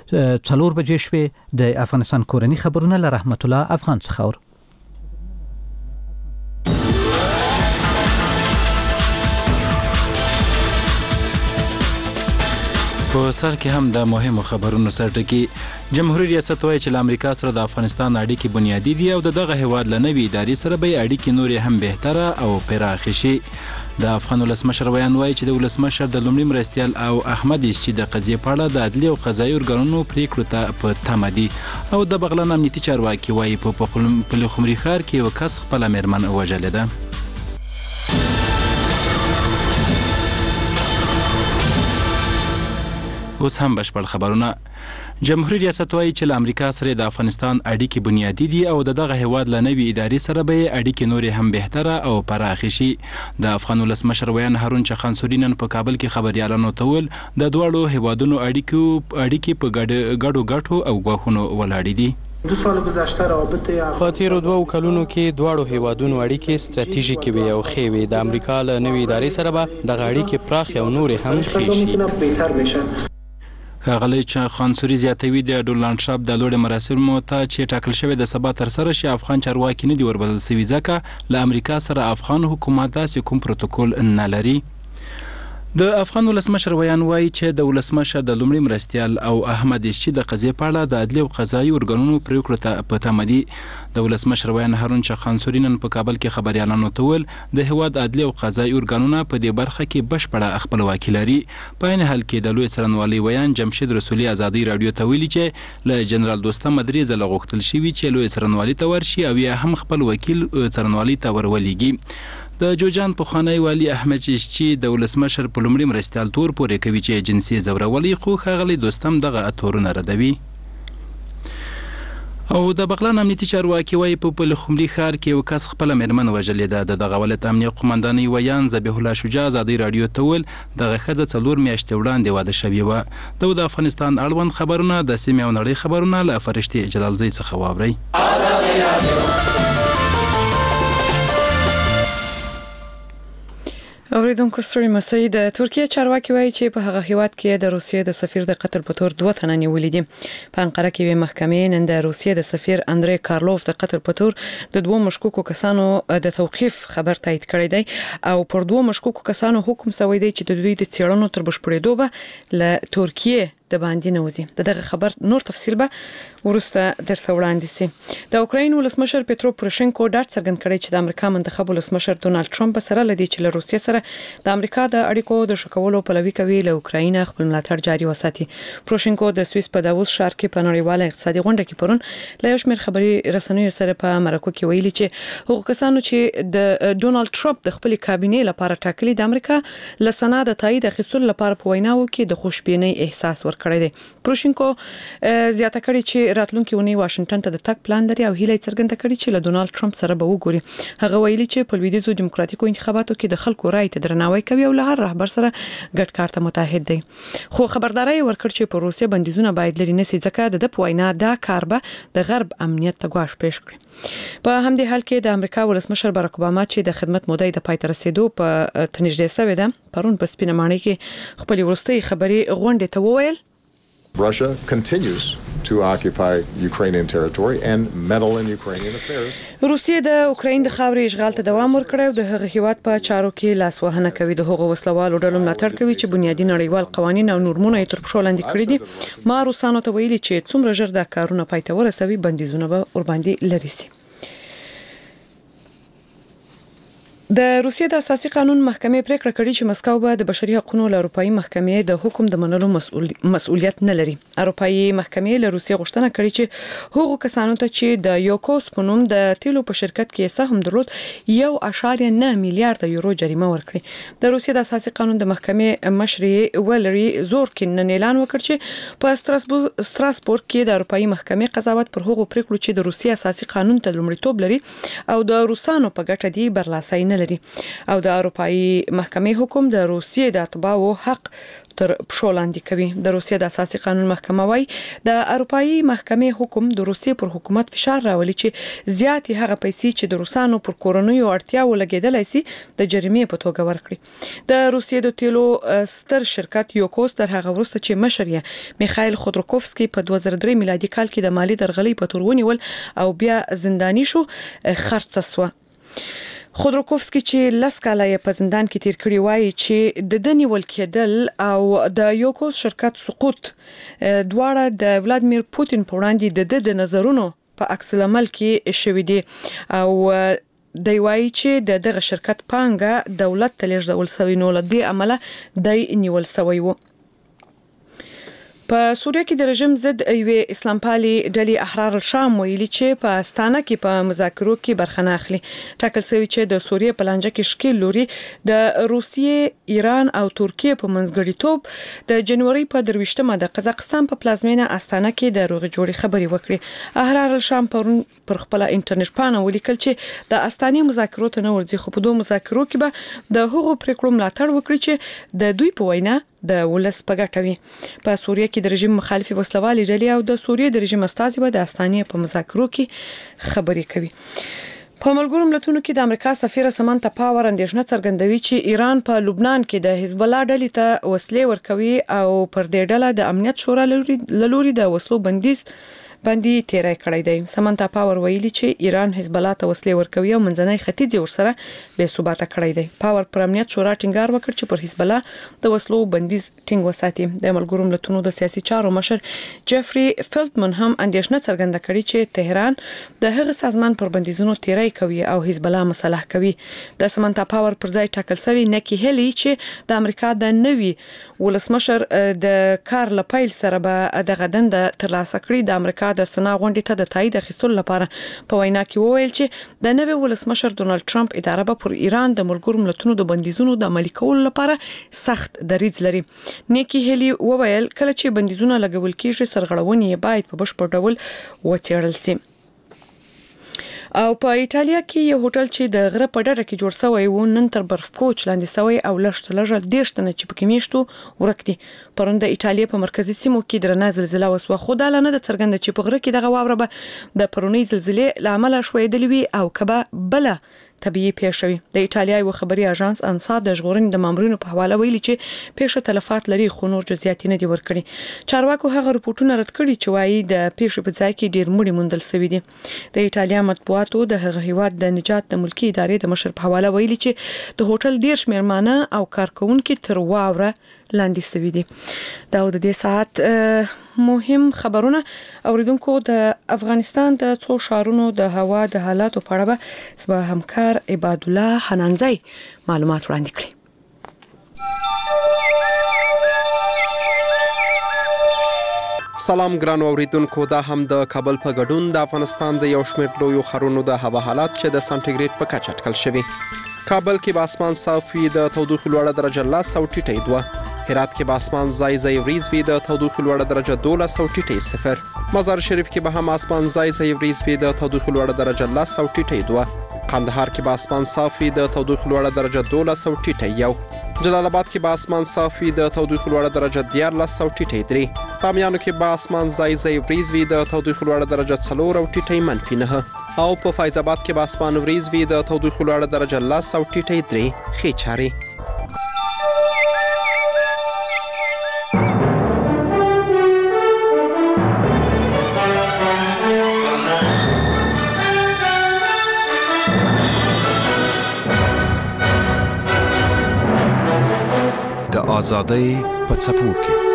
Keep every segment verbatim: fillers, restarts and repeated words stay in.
څلور بجې شوې. د افغانستان کورنی خبرونه له رحمت الله افغان څخه اور. په سر کې هم د مهمو خبرونو سرټکی. جمهوریت ریاست وایي چې له امریکا سره د افغانستان اړیکې بنیادی دي او د دغه هیواد له نوې ادارې سره به اړیکې نورې هم بهتره او پراخې شي. د افغان ولسمشر ویان وایي چې د ولسمشر د لومړي مرستیال او احمد چې د قضیې په اړه د عدلي او قضایي ارګانونو پریکړو ته په تمه دي. او د بغلان امنیتي چارواکي وایي په پلخمري ښار کې یو کس خپله میرمن وژلې ده. اوس هم بشپړ خبرونه. جمهوریت ریاست وایي چې له امریکا سره د افغانستان اړیکې بنیادی دي او د دغه هیواد له نوې ادارې سره به اړیکې نورې هم بهتره او پراخې شي. د افغان ولسمشر ویان هارون چخانسوري نن په کابل کې خبریالانو ته وویل د دواړو هیوادونو اړیکې په ګډو ګټو او ګواښونو ولاړې دي. دو سال گذشته رابطه په تیرو دوو کلونو کې دواړو هیوادونو اړیکې ستراتیژیکې وي او ښې وي. د امریکا له نوې ادارې سره به دغه اړیکې پراخې او نورې هم ښې شي. ښاغلی چخانسوري زیاتوي د ډونالډ ټرمپ د لوړې مراسمو ته چې ټاکل شوی د سبا ترسره شي افغان چارواکي نه دي وربلل سوي ځکه له امریکا سره افغان حکومت داسې کوم پروتوکول نه لري. د افغان ولسمشر ویان وایي چې د ولسمشر د لومړي مرستیال او احمد چې د قضیې په اړه د عدلي او قضایي ارګانونو پریکړو ته په تمه دي. د ولسمشر ویان هارون چخانسوري نن په کابل کې خبریالانو ته وویل د هیواد عدلي او قضایي ارګانونه په دې برخه کې بشپړه خپلواکي لري. په عین حال کې د لوی څارنوالۍ ویان جمشید رسولي ازادۍ راډیو ته ویلي چې له جنرال دوستم درې ځله غوښتل شوي چې لوی څارنوالۍ ته ورشي او یا هم خپل وکیل څارنوالۍ ته ورولېږي. د جوجان پخوانی والي احمد چشتي د ولسمشر په لومړي مرستیال تور پورې کوي چې جنسي ځورولۍ خو ښاغلی دوستم دغه تورونه ردوي. او د بغلان امنیتي چارواکي وایي په پلخمري ښار کې یو کس خپله میرمن وژلې ده. د دغه ولایت امنیه قمندانۍ ویان ذبیح الله شجاع ازادۍ راډیو ته وویل دغه ښځه څلور میاشتې وړاندې واده شوې وه. د افغانستان اړوند خبرونه د سیمې او نړۍ خبرونه له فرشتې جلالزۍ څخه واورئ. اوریدونکو ستړي مسئ. د ترکیه چارواکي وایي چې په هغه هیواد کې د روسیې د سفیر د قتل په تور دوه تنه نیولې دي. په انقره کې وی محکمې نن د روسیې د سفیر اندری کارلوف د قتل په تور د دوه مشکوکو کسانو د توقيف خبر تایید کړی دی او پر دوه مشکوکو کسانو حکم شوی دی چې د دوی د څېړنو تر بشپړېدو به له ترکیه د باندې نوځي. دغه خبر نور تفصیل به ورسته درته وړاندې سي. د اوکراین ولسمشر پیټرو پوروشنکو ډاډ څرګند کړی چې د امریکا منتخب ولسمشر ډونالډ ټرمپ سره لدی چې له روسیې سره د امریکا د اړیکو د شکولو پلوي کوي له اوکراین خپل ملاتړ جاري وساتي. پوروشنکو د سوئیس په داووس ښار کې په نړیواله اقتصادي غونډه کې پرون له یو شمېر خبري رسنیو سره په مرکو کې ویلي چې هغو کسانو چې د ډونالډ ټرمپ د خپل کابینې لپاره ټاکلي د امریکا له سند تایید اخیستلو لپاره په ویناو کې د خوشبینۍ احساس ورکړی دی. پروشنکو زیاته کړی چې راتلونکي اونۍ واشنگټن ته د تګ پلان لري او هیله څرګنده کړې چې له ډونالډ ټرمپ سره به وګوري. هغه ویلي چې په لویدیځو دیموکراتیکو انتخاباتو کې د خلکو رائے ته درناوی کوي او له هر رهبر سره ګډ کار ته متحد دی. خو خبرداري ورکړ چې په روسیې بندیزونه باید لري نسی ځکه د پوینا دا کار به د غرب امنیت ته ګواښ پېښ کړي. په همدې حال کې د امریکا ولسمشر باراک اوباما چې د خدمت مودې د پای ته رسیدو په تنجدې سوي ده پرون په سپینه ماڼۍ کې خپل ورستۍ خبري غونډه ته وویل Russia continues to occupy Ukrainian territory and meddle in Ukrainian affairs. روسیه د اوکراین د خاورې اشغال ته دوام ورکړی او د هغه هیواد په چارو کې لاس وهنه کوي. د هغو وسلوالو ډلو ملاتړ کوي چې بنیادی نړیوال قوانین او نورمونه یې تر پښو لاندې کړي دي. ما روسانو ته ویلي چې څومره ژر دا کارونه پای ته ورسوي بندیزونه به ور باندې لري سي. د روسیې د اساسي قانون محکمې پریکړه کړې چې مسکو به د بشري حقوقو له اروپאי محکمې د حکم د منلو مسؤل مسؤلیت نه لري. اروپאי محکمې له روسیې غوښتنه کړې چې هغو کسانو ته چې د یوکوس په نوم د تیلو په شرکت کې سهم درلود یو اشاریه نه میلیارډ یورو جریمه ورکړي. د روسیې د اساسي قانون د محکمې مشري ولري زورکین نن اعلان وکړ چې په ستراسبورګ ستراسبورګ کې د اروپאי محکمې قضاوت پر هغو پریکړو چې د روسیې اساسي قانون ته لومړیتوب لري او د روسانو په ګټه دی برلاسي نه لري او د اروپאי محکمې حکم د روسیې د اتباعو حق تر پښو لاندې کوي. د روسیې د اساسي قانون محکمه وايي د اروپאי محکمې حکم د روسیې پر حکومت فشار راولي چې زیاتې هغه پیسې چې د روسانو پر کورنیو اړتیاو لګیدلای شي د جریمې په توګه ورکړي. د روسیې د تیلو ستر شرکت یوکوس تر هغه وروسته چې مشر یې میخایل خودروکوفسکي په دوه زره درې میلادي کال کې د مالی درغلۍ په تور ونیول او بیا زنداني شو خرڅ شو. خودروکوفسکي چې لس کاله یې په زندان کې تیر کړی وایي چې د دني ول کېدل او د یوکوس شرکت سقوط دواړه د ولادمیر پوتین په وړاندې د د نظرونو په عکس العمل کې شوې دي او دی وایي چې د دغه شرکت پانګه دولت ته لېږدول شوې نو له دې عمله دی نیول شوی و. په سوریه کې د رژیم ضد یوې اسلام پالي ډلې احرار الشام ویلي چې په استانه کې په مذاکرو کې برخه نه اخلي. ټاکل شوی چې د سوریه په لانجه کې شکل لوري د روسیې، ایران او ترکیه په منځګړیتوب د جنوري په درويشتمه د قزاقستان په پلازمینه استانه کې د روغ جوړې خبري وکړي. احرار الشام پرون پر خپل انټرنیټ پاڼه ولیکل چې د استاني مذاکرو ته نه ورځي، خو په دوه مذاکرو کې به د هغو پریکړو ملاتړ وکړي چې د دوی په وینا د ولس په ګټه وي. په سوریه کې د رژیم مخالفي وسلوالي ډلې او د سوریې د رژیم استازي به د استانې په مذاکرو کې خبري کوي. په ملګرو ملتونو کې د امریکا سفیر سمانتا پاور اندېښنه څرګندوي چې ایران په لبنان کې د حزب الله ډلې ته وسلې ورکوي او پر دې ډله د امنیت شورا لوري د وسلو بندیز باندې تیرای کړی دی. سمانتا پاور ویلي چې ایران حزب الله ته وسلې ورکوي او منځنۍ ختیځ ورسره بې ثباته کړی دی. پاور پر امنیت شورا ټینګار وکړ چې پر حزب الله د وسلو بندیز ټینګ وساتي. د ملګرو ملتونو د سیاسي چارو مشر جيفري فلټمن هم اندېښنه څرګنده کړې چې تهران د هغه سازمان پر بندیزونو تیرای کوي او حزب الله مصالح کوي. د سمانتا پاور پر ځای ټاکل شوی نکی هلی چې د امریکا د نوي ولسمشر د کار لپایل سره به دغه دنده ترلاسه کړي. د امریکا د سنا غونډې ته د تایید اخیستلو لپاره په وینا کې وویل چې د نوي ولسمشر ډونالد ټرمپ اداره به پر ایران د ملګرو ملتونو د بندیزونو د عملي کولو لپاره سخت دریځ لري. نیکی هلی وویل کله چې بندیزونه لګول کیږي سرغړونې باید په بشپړ ډول وڅېړل شي. او په ایټالیا کې یو هوټل چې د غره په ډډه کې جوړ شوی و نن تر برف کوچ لاندې شوی او لږ لږ دیرش تنه چې پکې میشتو ورک دي. پرون د ایټالیا په مرکزي سیمو کې درنه زلزلہ وسوه، خو دا لنه د څرګنده چې په غره کې دغه واوره به د پرونی زلزلې لامل شویدلې وي او کبه بل طبيعي پیښوي. د ایټالیا یو خبري اژانس انسا د ژغورنې د مامورینو په حواله ویلي چې پیښه تلفات لري خو نور جزئیات نه دي ورکړي. چارواکو هغه رپورټونه رد کړي چې وايي د پیښې په ځای کې ډیر مړي موندل شوي دي. د ایټالیا مطبوعاتو د هغه هیواد د نجات د ملکی ادارې د مشر په حواله ویلي چې د هوټل ډیر شمیرمانه او کارکونکو تر واوره لاندې شوي دي. دا د دې ساعت مهم خبرونه اوریدونکو د افغانستان د څو شهرونو د هوا د حالاتو په اړه به زما همکار عباد الله حنانزی معلومات وړاندې کړي. سلام ګران اوریدونکو، دا هم د کابل په ګډون د افغانستان د یو شمېر لویو ښارونو د هوا حالات چې د سانټیګریډ په کچه اټکل شوي. کابل کې به اسمان صاف وي، د تودوخې لوړه درجه لس او ټیټه دوه. هرات کې به اسمان ځای ځای وریځ وي، د تودوخې لوړه درجه دولس او ټیټه صفر. مزار شریف کې به هم اسمان ځای ځای وریځ وي، د تودوخې لوړه درجه لس او ټیټه دوه. قندهار کې به اسمان صاف وي، د تودوخې لوړه درجه دولس او ټیټه یو. جلال آباد کې به اسمان صاف وي، د تودوخې لوړه درجه دیارلس او ټیټه درې. بامیانو کې به اسمان ځای ځای وریځ وي، د تودوخې لوړه درجه څلور او ټیټه منفي نه. او په فیض آباد کې به اسمان وریځ وي، د تودوخې لوړه درجه لس او ټیټه درې. ښې چارې. د آزادۍ په څپو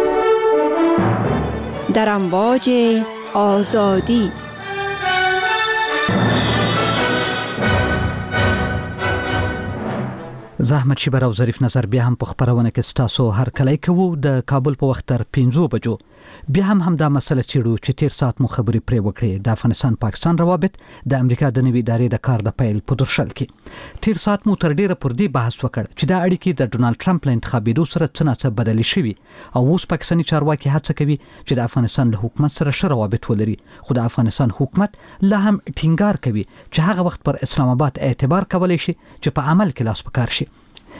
کې در امواج آزادی. زحمت شبر او ظریف نظر بیا هم په خبرونه کې ستاسو هر کله کوو. د کابل په وخت تر پنځو بجو بیا هم هم دا مسله چیرو چې تیر سات مو خبرې پرې وکړې. د افغانستان پاکستان روابط د امریکا د نوي ادارې د کار د پیل په درشل کې تیر سات مو تر ډیره پر دې بحث وکړ چې دا اړیکې د ډونالد ټرمپ له انتخابېدو سره څه نه څه بدلې شوي او اوس پاکستاني چارواکي هڅه کوي چې د افغانستان له حکومت سره ښه روابط ولري. خو د افغانستان حکومت لا هم ټینګار کوي چې هغه وخت پر اسلام آباد اعتبار کولای شي چې په عمل کې لاس پکار شي.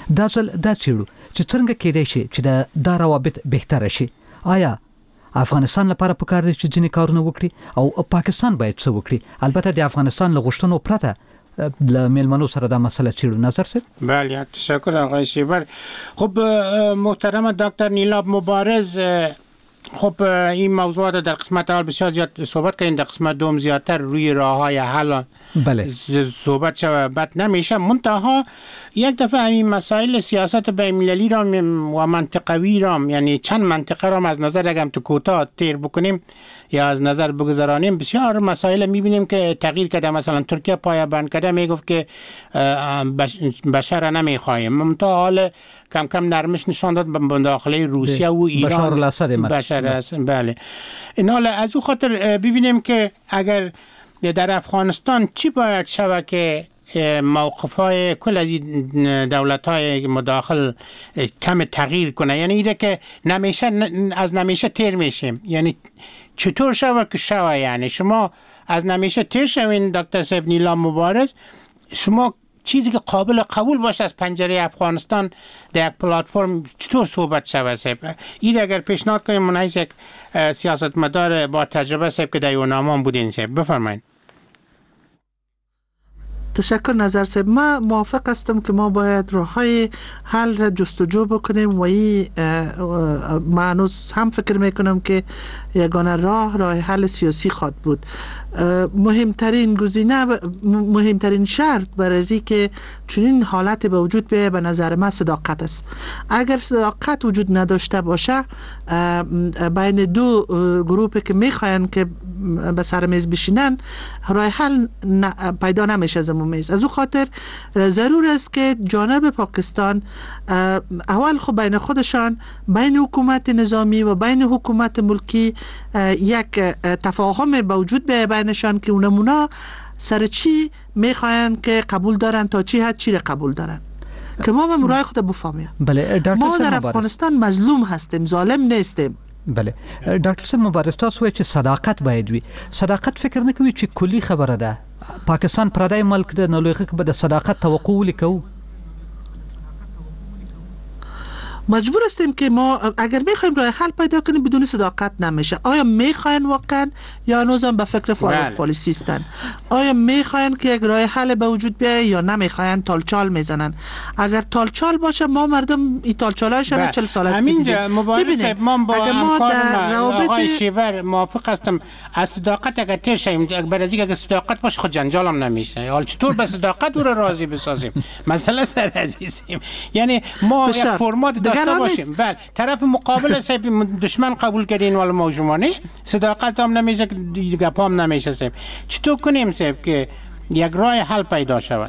دا ځل دا چیرو چې څنګه کېدای شي چې دا دا روابط بهتر شي. آیا افغانستان لپاره پکار دي چې ځینې کارونه وکړي او پاکستان باید څه وکړي؟ البته د افغانستان له غوښتنو پرته ل میلمنو سره دا مسئله چیرو نظر سر؟ بله تشکر آقای شیبر. خب محترم دکتر نیلاب مبارز، خب این موضوعات در قسمت اول بسیار زیاد صحبت کردیم، در قسمت دوم زیادتر روی راه‌های حل بله صحبت شد بد نمیشه. منتها یک دفعه این مسائل سیاست بین‌المللی را و منطقوی را، یعنی چند منطقه را از نظر اگم تو کوتاه تیر بکنیم یا از نظر بگذارانیم، بسیار مسائل میبینیم که تغییر کرده. مثلا ترکیه پایه‌بند کرده، میگفت که بشر نمیخوایم، منتها حال کم کم نرمش نشان داد به داخل روسیه و ایران بشار الاسد بشار است. بله این حال از او خاطر ببینیم که اگر در افغانستان چی باید شود که موقف‌های کل از دولت‌های مداخل کم تغییر کنه، یعنی ایده که نمیشه از نمیشه تیر میشیم، یعنی چطور شود که شود؟ یعنی شما از نمیشه تیر شوین دکتر صاحب نیلام مبارز، شما چیزی که قابل قبول باشه از پنجره افغانستان در یک پلتفرم چطور صحبت شود صاحب؟ این اگر پیشنهاد کنیم من از یک سیاستمدار با تجربه صاحب که در یونامان بودین صاحب بفرمایید. تشکر نظر صاحب. ما موافق هستم که ما باید راه‌های حل را جستجو بکنیم و این ما هنوز هم فکر میکنم که یگانه راه راه حل سیاسی خواهد بود. مهمترین گزینه مهمترین شرط برای از که چنین حالت به وجود بیاید به نظر من صداقت است. اگر صداقت وجود نداشته باشه بین دو گروه که میخواین که به سر میز بشینن راه حل پیدا نمیشه از اون میز. از اون خاطر ضرور است که جانب پاکستان اول خود بین خودشان، بین حکومت نظامی و بین حکومت ملکی یک تفاهم به وجود بیاید بینشان که اونمونا سر چی میخواین که قبول دارن، تا چی حد چی را قبول دارن، که ما به مرای خود بفهمیم. بله ما در افغانستان مظلوم هستیم، ظالم نیستیم. بله ډاکټر صاحب مبارز، تاسو چې صداقت باید وي. صداقت فکر نه کوي چې کلی خبره ده؟ پاکستان پردای ملک ده، نو لویخه به د صداقت توقع ولیکو. مجبور هستیم که ما اگر میخوایم راه حل پیدا کنیم بدون صداقت نمیشه. آیا میخواین واقعا یا هنوزم به فکر فارغ پالیسی هستن؟ آیا میخواین که یک راه حل به وجود بیاید یا نمیخواین تالچال میزنن؟ اگر تالچال باشه ما مردم این تالچالایش را چهل سال است همینجا مبارز صاحب ما با همکارم آقای شیبر موافق هستم. از صداقت اگر تیر شیم بر از اینکه صداقت باشه خود جنجال هم نمیشه. حالا چطور به صداقت او را راضی بسازیم؟ مسئله سر عزیزیم. یعنی ما یک فرمات داشته باشیم. بله طرف مقابل صاحب دشمن قبول کردین ولی ما شما نه، صداقت هم نمیشه، دیگه پام نمیشه صاحب. چطور کنیم صاحب که یک راه حل پیدا شود؟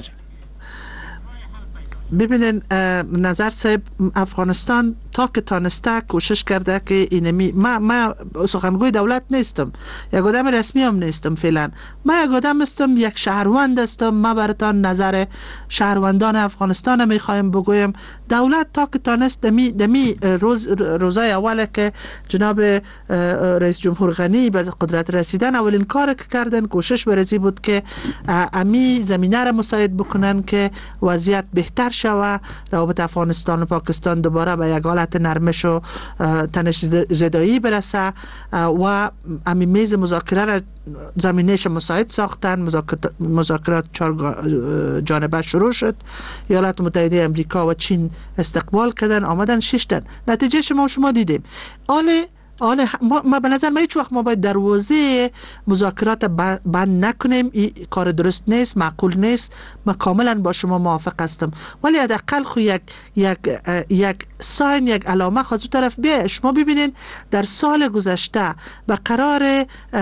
ببینین نظر صاحب، افغانستان تا که تانسته کوشش کرده که اینمی ما ما سخنگوی دولت نیستم، یک آدم رسمی هم نیستم فعلا. ما یک آدم هستم، یک شهروند هستم. ما براتان نظر شهروندان افغانستان میخوایم بگویم. دولت تا که تانست دمی دمی روز روزای اول که جناب رئیس جمهور غنی به قدرت رسیدن اولین کار که کردن کوشش برزی بود که امی زمینه را مساعد بکنن که وضعیت بهتر شوه، روابط افغانستان و پاکستان دوباره به یک حالت نرمش و تنش زدایی برسه و امی میز مذاکره را زمینهش مساعد ساختن. مذاکرات چهار جانبه شروع شد. ایالات متحده امریکا و چین استقبال کردن، آمدن ششتن. نتیجه شما شما دیدیم. آله آله ما به نظر من هیچ وقت ما باید دروازه مذاکرات بند نکنیم. این کار درست نیست، معقول نیست. من کاملا با شما موافق هستم، ولی حداقل خو یک یک یک ساین، یک علامه خاص طرف بیه. شما ببینین در سال گذشته به قرار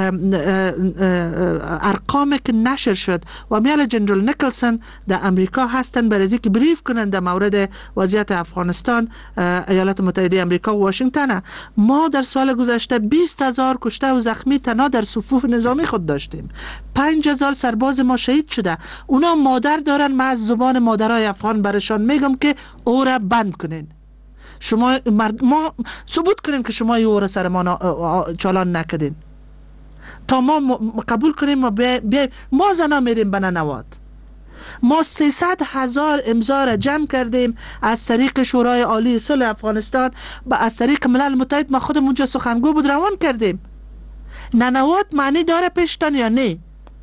ارقامی که نشر شد و میال جنرال نیکلسون در امریکا هستن برای اینکه بریف کنند در مورد وضعیت افغانستان ایالات متحده امریکا و واشنگتن. ما در سال گذشته بیست هزار کشته و زخمی تنها در صفوف نظامی خود داشتیم. پنج هزار سرباز ما شهید شده. اونا مادر دارن. من از زبان مادرای افغان برشان میگم که او را بند کنین. شما ما ثبوت کنیم که شما او را سر ما چالان نکردین تا ما قبول کنیم. ما, بی... بی... ما زنا میریم به ننواد. ما سیصد هزار امضا را جمع کردیم از طریق شورای عالی صلح افغانستان و از طریق ملل متحد. ما خودمون اونجا سخنگو بود روان کردیم. ننوات معنی داره پیشتن یا نه؟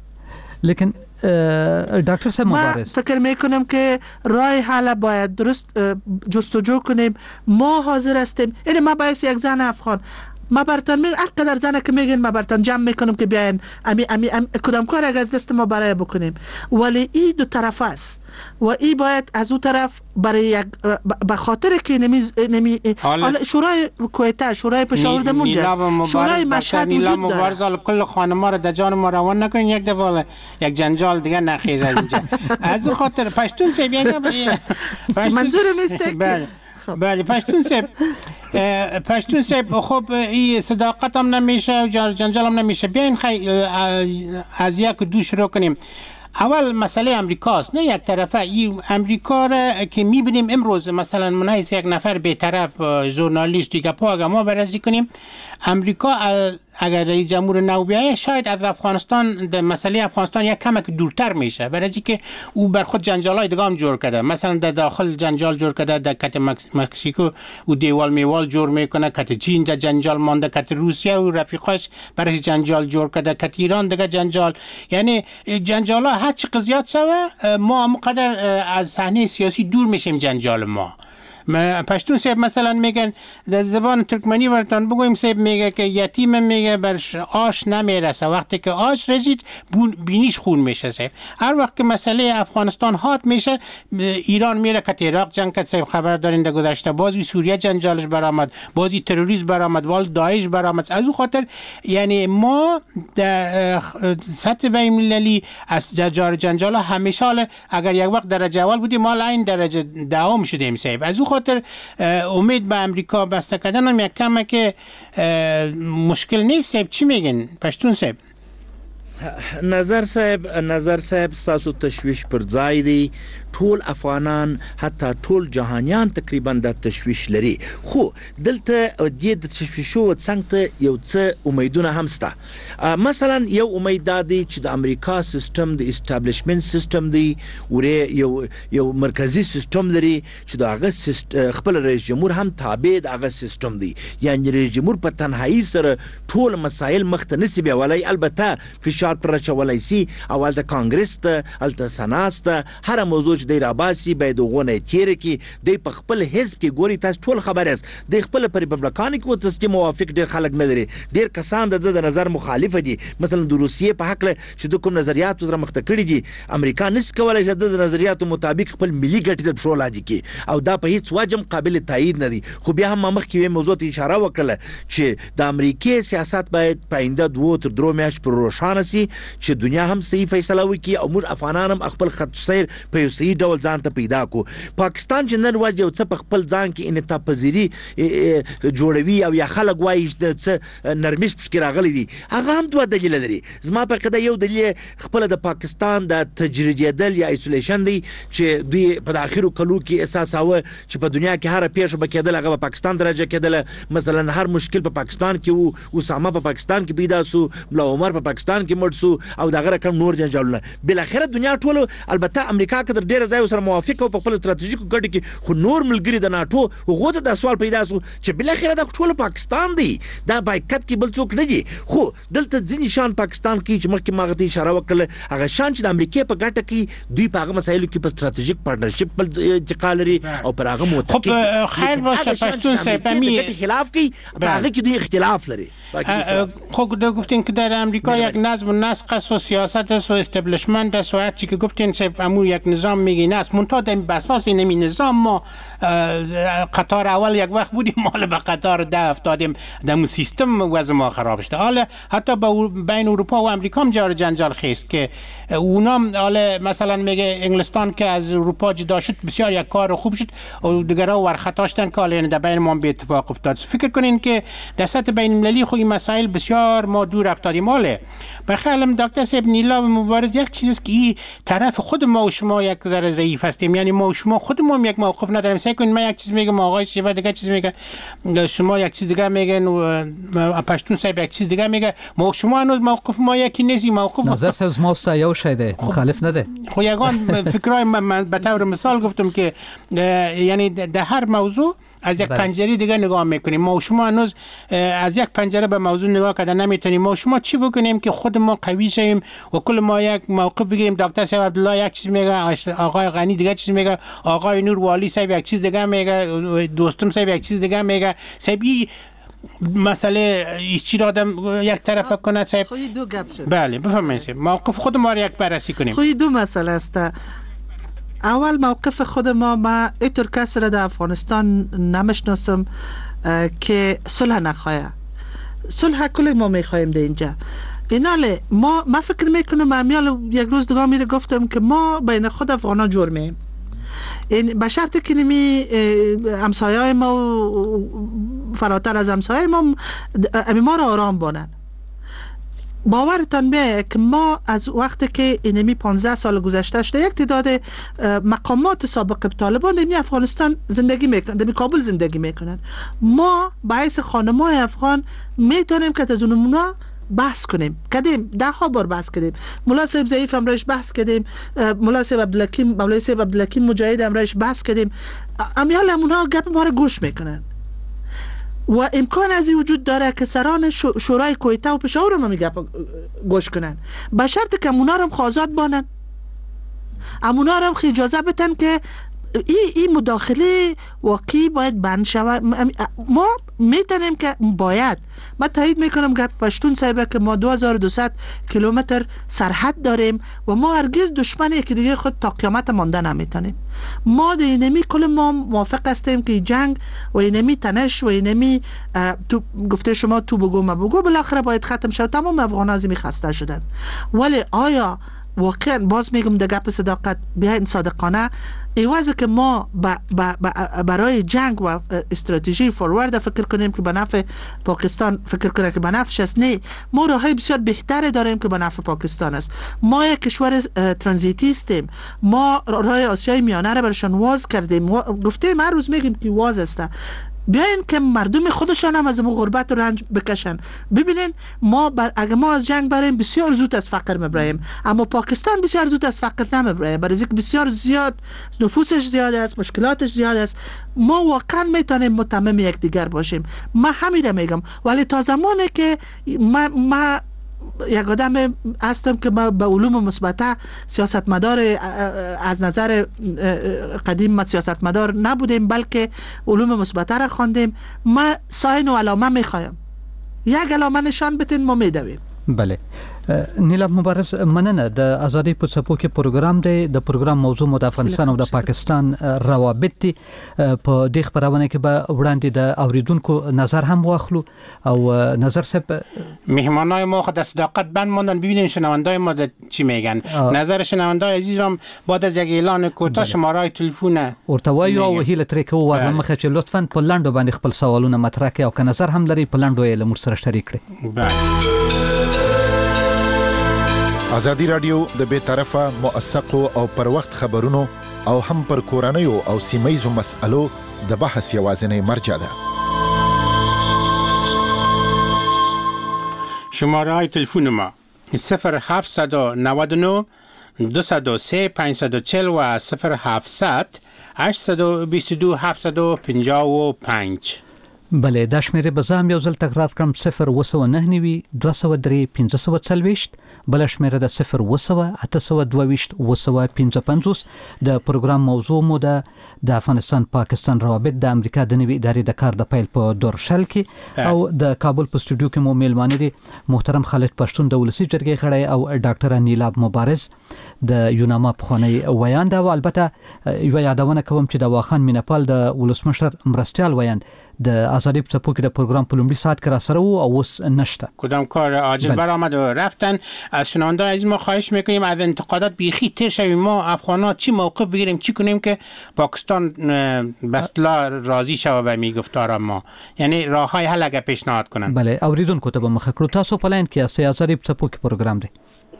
لیکن دکتر صاحب مبارز، ما فکر میکنم که راه حل باید درست جستجو کنیم. ما حاضر هستیم. این ما باید یک زن افغان، ما برتان می هر قدر زنه که میگین ما برتان جمع میکنم که بیاین امی امی ام کدام کار از دست ما برای بکنیم، ولی این دو طرف است و این باید از اون طرف برای یک به خاطر که نمی نمی شورای کویته، شورای پشاور دمونجا، شورای مشهد وجود داره. مبارز کل خانم‌ها را در جان ما روان نکنین، یک دفعه یک جنجال دیگه نخیز از اینجا. از اون خاطر پشتون سی بیان منظورم است که بله پشتون سب پشتون سب خب این صداقت هم نمیشه و جنجال هم نمیشه. بیاین خیلی از یک دو شروع کنیم. اول مسئله امریکاست، نه یک طرفه. این امریکا را که میبینیم امروز مثلا منایس یک نفر بی‌طرف ژورنالیست دیگه پا اگر ما بررسی کنیم، امریکا اگر رئیس جمهور نو بیایه شاید از افغانستان در مسئله افغانستان یک کمک دورتر میشه، برای اینکه او بر خود جنجالای دیگه هم جور کرده. مثلا در داخل جنجال جور کرده، در کت مکزیکو و دیوال میوال جور میکنه، کت چین در جنجال مانده، کت روسیه و رفیقاش برای جنجال جور کرده، کت ایران دیگه جنجال. یعنی جنجالا هر چی قضیات سوا ما مقدر از صحنه سیاسی دور میشیم جنجال ما. پشتون صاحب مثلا میگن در زبان ترکمنی براتون بگویم، صاحب میگه که یتیم میگه برش آش نمیرسه، وقتی که آش رسید بینیش خون میشه. صاحب هر وقت که مسئله افغانستان هات میشه، ایران میره که عراق جنگ کرد. صاحب خبر دارین در گذشته بازی سوریه جنجالش برآمد، بازی تروریسم برآمد، وال داعش برآمد. از اون خاطر یعنی ما در سطح بین المللی از جار جنجال همیشه اگر یک وقت درجه اول بودیم، ما الان درجه دوم شدیم. صاحب از اون خاطر امید به امریکا بسته کردن هم یک کمه که مشکل نیست. صاحب چی میگن پشتون صاحب؟ نظر صاحب نظر صاحب تاسو تشویش پر ځای دی. ټول افغانان حتی ټول جهانیان تقریبا د تشویش لري، خو دلته د تشویشو څنګه ته یو څه امیدونه هم شته. مثلا یو امید دی چې د امریکا سیستم د اسټابلیشمنت سیستم دی، ورې یو یو مرکزی سیستم لري چې د هغه خپل رئیس جمهور هم تابع د هغه سیستم دی. یعنی رئیس جمهور په تنهایی سره ټول مسایل مخته نسی بیولای، البته فشار پر چولای سی. اول د کانګرس ته الته سناست هر موضوع د راباسي باید غونه تیر کی د په خپل حزب کې ګوري. تاسو ټول خبر یاست د خپل پر ریپبلیکان کې وتستی موافق ډیر خلک نه لري، ډیر کسان د نظر مخالف دي. مثلا د روسیې په حق له چې د کوم نظریات سره مخته کړي دي، امریکا نس کولای چې د نظریاتو مطابق خپل ملي ګټې د شو لاندې کی، او دا په هیڅ وجه قابل تایید نه دي. خو بیا هم مخ کې موضوع ته اشاره وکړه چې د امریکای سیاست باید پاینده دوه تر درو میاش پر روشانه سي چې دنیا هم صحیح فیصله وکړي او موږ افغانان هم خپل خط سیر په یو صحیح ډول ځان ته پیدا کو. پاکستان چې نن ورځ یو څه په خپل ځان کې انعطاف پذیری جوړوي او یا خلک وایي چې څه نرمش پکې راغلي دي، هغه هم دوه دلیل لري. زما په قدا یو دلیل خپل د پاکستان د تجریدیدل یا ایسولیشن دی چې دوی په اخرو کلو کې احساس او چې په دنیا کې هر پیښه بکیدل هغه په پاکستان درجه کېدل. مثلا هر مشکل په پاکستان کې وو، اسامه په پاکستان کې پیدا سو، ملا عمر په پاکستان کې مړ سو، او دغه رقم نور جنجالونه. بل اخر دنیا ټول البته امریکا کې ډیر ځای سره موافق او په خپل ستراتیژیکو ګټو کې، خو نور ملګری د ناتو هغه ته د سوال پیدا سو چې بل اخر د ټول پاکستان دی، دا بایکټ کې بل څوک نه دی. خو دلته ځینې شان پاکستان کې چې مخکې ماغه ته اشاره وکړه، هغه شان چې د امریکا په ګټه کې دوی په هغه مسایلو کې په ستراتیژیک پارتنرشپ بل اتفاق لري او پر هغه متفق. خب خیر باشه پشتون صاحب می خلاف کی په هغه کې دوی اختلاف لري. خب دو گفتین که در امریکا یک نظم و نسق است و سیاست است و استبلیشمنت است و هر چی که گفتین صاحب امو یک نظام میگین است. منتها در بساس اینمی نظام ما قطار اول یک وقت بودیم، حالا به قطار ده افتادیم، در سیستم وضع ما خراب شده. حالا حتی بین اروپا و امریکا هم جار جنجال خیست که اونا حالا مثلا میگه انگلستان که از اروپا جدا شد بسیار یک کار خوب شد و دیگرها ورخطاشتن که حالا در بین ما به اتفاق افتاد. فکر کنین که در سطح بین المللی خو این مسائل بسیار ما دور افتادیم. حالا به خیالم دکتر صاحب نیلا مبارز یک چیزی است که این طرف خود ما و شما یک ذره ضعیف هستیم، یعنی ما و شما خودمون یک موقف نداریم. سعی کنید من یک چیز میگم آقای شیبا دیگه چیز میگه، شما یک چیز دیگه میگن و پشتون صاحب یک چیز دیگه میگه، ما و شما هنوز موقف ما یکی نیست. موقف نظر سوز ماست یو شده مخالف نده. خو یگان فکرای من به طور مثال گفتم که یعنی در هر موضوع از یک پنجره دیگه نگاه میکنیم. ما و شما هنوز از یک پنجره به موضوع نگاه کردن نمیتونیم. ما و شما چی بکنیم که خود ما قوی شیم و کل ما یک موقف بگیریم؟ دکتر صاحب عبدالله یک چیز میگه، آقای غنی دیگه چیز میگه، آقای نور والی صاحب یک چیز دیگه میگه، دوستم صاحب یک چیز دیگه میگه. صاحب مسئله چی را آدم یک طرف کنه صاحب؟ خوی دو گپ شد. بله بفرمایید. موقف خود ما را یک بررسی کنیم. خوی دو مسئله است. اول موقف خود ما، ما اینطور کسی را در افغانستان نمیشناسم که صلح نخواهه. صلح کل ما میخواهیم در اینجا. ایناله ما ما فکر میکنم امیال یک روز دیگه میره گفتم که ما بین خود افغانا جور میم. این به شرط که نمی همسایه‌های ما و فراتر از همسایه ما ما را آرام بانن. باورتان بیایه که ما از وقتی که اینمی پانزده سال گذشته شده یک تعداد مقامات سابق طالبان در افغانستان زندگی میکنن، در کابل زندگی میکنن. ما باعث خانمای افغان میتونیم که از اونمونا بحث کنیم. کردیم ده ها بار بحث کردیم. مولا صاحب ضعیف امرایش بحث کردیم، مولا صاحب عبدالحکیم مولای صاحب عبدالحکیم مجاهد امرایش بحث کردیم. امیال همونها گپ ما را گوش میکنن و امکان از این وجود داره که سران شورای کویته و پشاور هم میگه گوش کنن، به شرط که امونا هم خوازاد بانن، امونا هم اجازه بتن که این ای مداخله واقعی باید بند شود. ما میتونیم که باید، من تایید میکنم که پشتون صاحبه که ما دو هزار و دویست کیلومتر سرحد داریم و ما هرگز دشمن یکی دیگه خود تا قیامت مانده نمیتونیم. ما در اینمی کل ما موافق هستیم که جنگ و اینمی تنش و اینمی تو گفته شما تو بگو ما بگو بالاخره باید ختم شد. تمام افغان ازمی خسته شدن. ولی آیا واقعا باز میگم در گپ صداقت بیاین صادقانه ایوازه که ما با با با برای جنگ و استراتژی فوروارد فکر کنیم که به نفع پاکستان فکر کنیم که به نفعش است؟ نه، ما راههای بسیار بهتری داریم که به نفع پاکستان است. ما یک کشور ترانزیتی هستیم. ما راه آسیای میانه را برشان واز کردیم. گفتیم هر روز میگیم که واز است. بیاین که مردم خودشان هم از غربت و رنج بکشن. ببینین ما بر اگه ما از جنگ بریم بسیار زود از فقر میبریم، اما پاکستان بسیار زود از فقر نمیبره، برای اینکه بسیار زیاد نفوسش زیاد است، مشکلاتش زیاد است. ما واقعا میتونیم متمم یک دیگر باشیم. من همین رو میگم. ولی تا زمانی که ما, ما یک آدم هستم که ما به علوم مثبته سیاستمدار از نظر قدیم ما سیاستمدار نبودیم، بلکه علوم مثبته را خواندیم. ما ساین و علامه میخوایم، یک علامه نشان بتین ما میدویم. بله. نیلا مبارز مننه. د ازادي په څپو کې پروګرام دی. د پروګرام موضوع مو د افغانستان او د پاکستان روابط دي. په دې خبرونه کې به وړاندې د اوریدونکو نظر هم واخلو او نظر صاحب مهمانای ما خود صداقت بند ماندن. ببینیم شنوندای ما چی میگن. نظر شنوندای عزیزم بعد از یک اعلان کوتاه شماره تلفن ورتوي او هیله ترې کو ورنه مخه چې لطفاً په لاندو باندې خپل سوالونه مطرح کړئ او که نظر هم لري په لاندو یې لمر سره شریک کړئ. بله. ازادي رادیو د بې طرفه موثقو او پر وخت خبرونو او هم پر کورنیو او سیمایزو مسألو د بحث یوازینی مرجع ده. شماره های تلفن ما صفر هفت نه نه دو صفر سه پنج چهار صفر و صفر هفتصد هشت دو دو هفت پنج پنج. بله، دا شمیره به زام یو ځل تکرار کړم صفر وسو نه نیوي دوه سوه درې پنځه سوه څلوېښت، بل شمیره د صفر وسو اته سوه دوه ویشت وسو پنځه پنځوس. د پروګرام موضوع مو د د افغانستان پاکستان روابط د امریکا د نوي ادارې د کار د پیل په دورشل کې او د کابل په سټوډیو کې مو میلمانه دي محترم خالد پښتون د ولسی جرګې غړی او ډاکټر نیلاب مبارز د یوناما پخوانی ویاند او البته یو یادونه کوم چې د واخان مینپال د ولسمشر مرستيال ویاند د ازادي په څپو کې د پروګرام په لومړي ساعت کې را سره وو او اوس نشته. کدام کار عاجل برآمد و رفتن. از شنونده از ما خواهش میکنیم از انتقادات بیخی تیر شویم. ما افغان‌ها چی موقف بگیریم، چی کنیم که پاکستان به اصطلاح راضی شوه به میگفتار ما، یعنی راههای حل اگه پیشنهاد کنن. بله اوریدونکو ته به مخه کړو. تاسو په لاین کې استه ازادي په څپو کې پروګرام دی.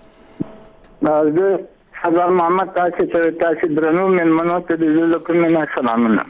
زه حضرت محمد تاسو ته تاسو درنو مېلمنو ته د زړه کومه سلامونه.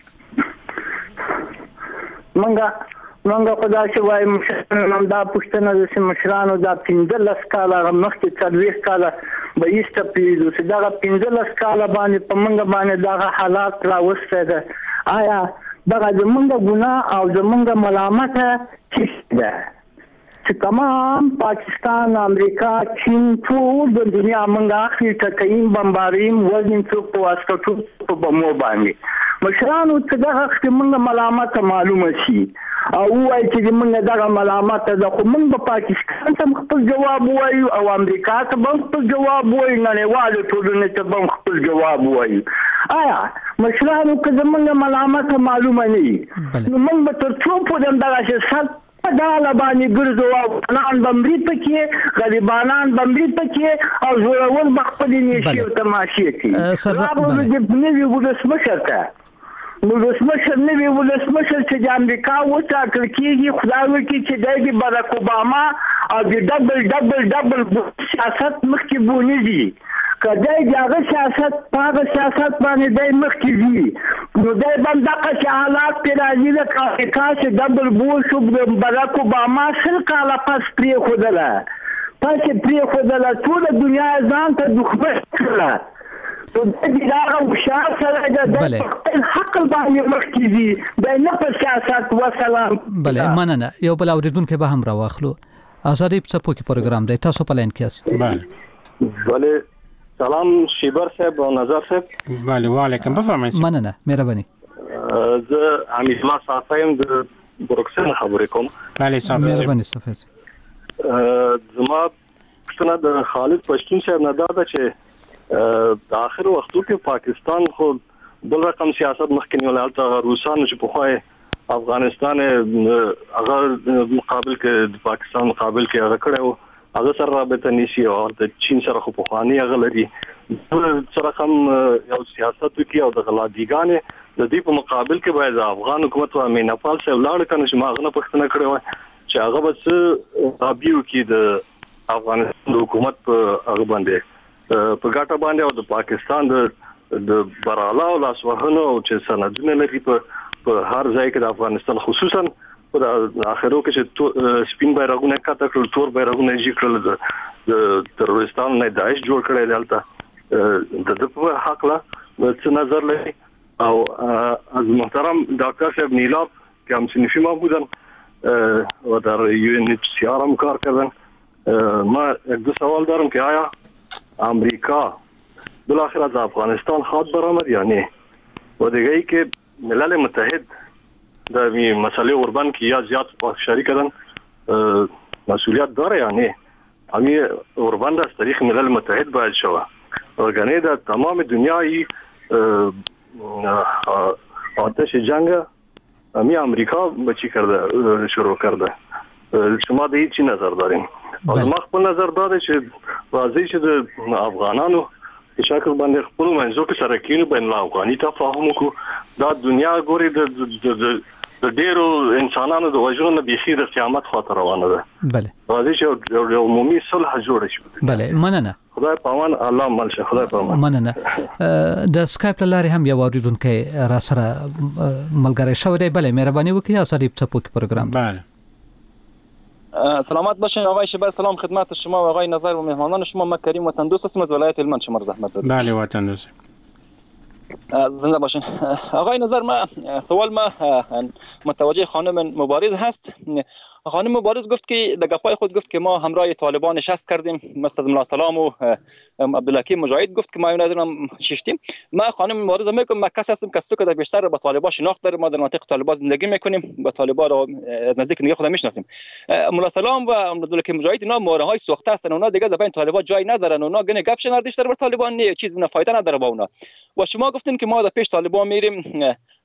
منګه منګه خدای شي وای مشران دا پښتنه د مشرانو دا پنځلس کاله مخکې څلوېښت کاله به ایسته پیږو چې دا پنځلس کاله باندې په منګه باندې دا حالات راوسته ده. آیا دا زمونږ ګناه او زمونږ ملامت څه ده چې تمام پاکستان، امریکا، چین ټول د دنیا منګه اخلي ټکایم بمباریم وزن څوک په واسطه په بمو باندې مشرانو ته دا وخت موږ ملامت معلومه شي او وایي چې موږ دا ملامت ده، خو موږ په پاکستان ته خپل جواب وایو او امریکا ته خپل جواب وایو، نړیوال ټولنې ته خپل جواب وایو. آیا مشرانو که زموږ ملامت معلومه نه وي نو موږ به تر څو پورې همدغسې سر په ډاله باندې ګرځو او افغانان به مري پکې، غریبانان به مري پکې او زورور به خپلې نیشې او تماشې کوي. راغلو نوي ولسمشر ته نو ولسمشر نوي ولسمشر چې د امریکا وټاکل کېږي، خدای وکړي چې دی د باراک اوباما او د ډبل ډبل ډبل سیاست مخکې بونیږي. که دی د هغه سیاست په هغه سیاست باندې دی مخکې ځي نو دی به همدغسې حالات پرې راځي لکه امریکا چې ډبل بوش د باراک اوباما سل کاله پس پرېښودله پسې پرېښودله ټوله دنیا یې ځان ته دښمن کړله. نو دی د هغه هوښیار سړی ده، دی په خپل عقل باندې مخکې ځي، دی نه په سیاست. وسلام. بله مننه. یو بل اورېدونکی به هم راواخلو. ازادي په څپو کې پروګرام دی، تاسو په لاین کې یاست. بله بله سلام شیبر صاحب او نظر صاحب. بله وعلیکم بفرمایئ. مننه مهرباني. زه حمید الله صافیم د بروکسل خبرې کوم. بله صافی مهرباني صافی. زما پښتنه د خالد پښتون صاحب نه دا ده چې د اخر وختو کې پاکستان خو بل رقم سیاست مخکې نیول، هلته روسانو چې پخوای افغانستان هغه مقابل کې د پاکستان مقابل کې هغه کړو، هغه سره رابطه نشي او د چین سره خو پخوانی هغه لري سره هم یو سیاست وکي او د غلاډیګانې د دې په مقابل کې باید افغان حکومت او میناپال سره ولاړ کنه چې ما غنه پښتنه کړو چې هغه بس رابیو کې د افغانستان حکومت په هغه باندې په ګټه باندې او د پاکستان د د براله او لاسوهنو چې سندونه لري په په هر ځای کې د افغانستان خصوصا په اخرو کې چې سپین بیرغونه کاته کړل، تور بیرغونه یې کړل، د تروریستانو نه داعش جوړ کړی دلته د د په حق لا څه نظر لري. او از محترم دکتر صاحب نیلاب که هم سنفی ما بودن و در یو ان اچ سی آر هم کار کردن، ما یک دو سوال دارم که آیا امریکا بالاخره از افغانستان خواد برآمد یا نه؟ و دیگه ای که ملل متحد در این مسئله اوربن که یا زیاد شریک کردن مسئولیت داره یا نه؟ همین اوربن از طریق ملل متحد باید شود وگرنه در تمام دنیای آتش جنگ همین امریکا بچی کرده شروع کرده. شما ده چی نظر دارین؟ از ما خپل نظر داره چې راځي چې د افغانانو په شکل باندې خپل منځو کې سره کېنو بین افغاني تفاهم وکړو. دا دنیا ګوري د د ډېرو انسانانو د وژنو نه بيخي د قیامت خاطر روانه ده. بله راځي چې یو عمومي صلح جوړ شي. بله مننه. خدای پامان الله مل شه. خدای پامان. مننه. د سکایپ لارې هم یو اوریدونکی را سره ملګری شوی دی. بله مهرباني وکړئ ازادي په څپو کې پروګرام. بله سلامت باشین آقای شیبر. سلام خدمت شما و آقای نظر و مهمانان شما. من کریم وطن دوست هستم از ولایت هلمند. شما زحمت دادید. بله وطن دوست. زنده باشین. آقای نظر ما سوال ما متوجه خانم مبارز هست. خانم مبارز گفت که در گپای خود گفت که ما همراه طالبان نشست کردیم، مثل ملا سلام و عبدالحکیم مجاهد گفت که ما اون نظرم شیشتیم. ما خانم مبارز میگم ما کس هستم که که در بیشتر با طالبان شناخت داریم، ما در مناطق طالبان زندگی میکنیم، با طالبان رو از نزدیک نگه خود میشناسیم. ملا سلام و عبدالحکیم مجاهد اینا مهره های سوخته هستن، اونا دیگه در بین طالبان جای ندارن، اونا گنه گپ شنردیش در بر طالبان نه چیز نه فایده نداره با اونا. و شما گفتین که ما در پیش طالبان میریم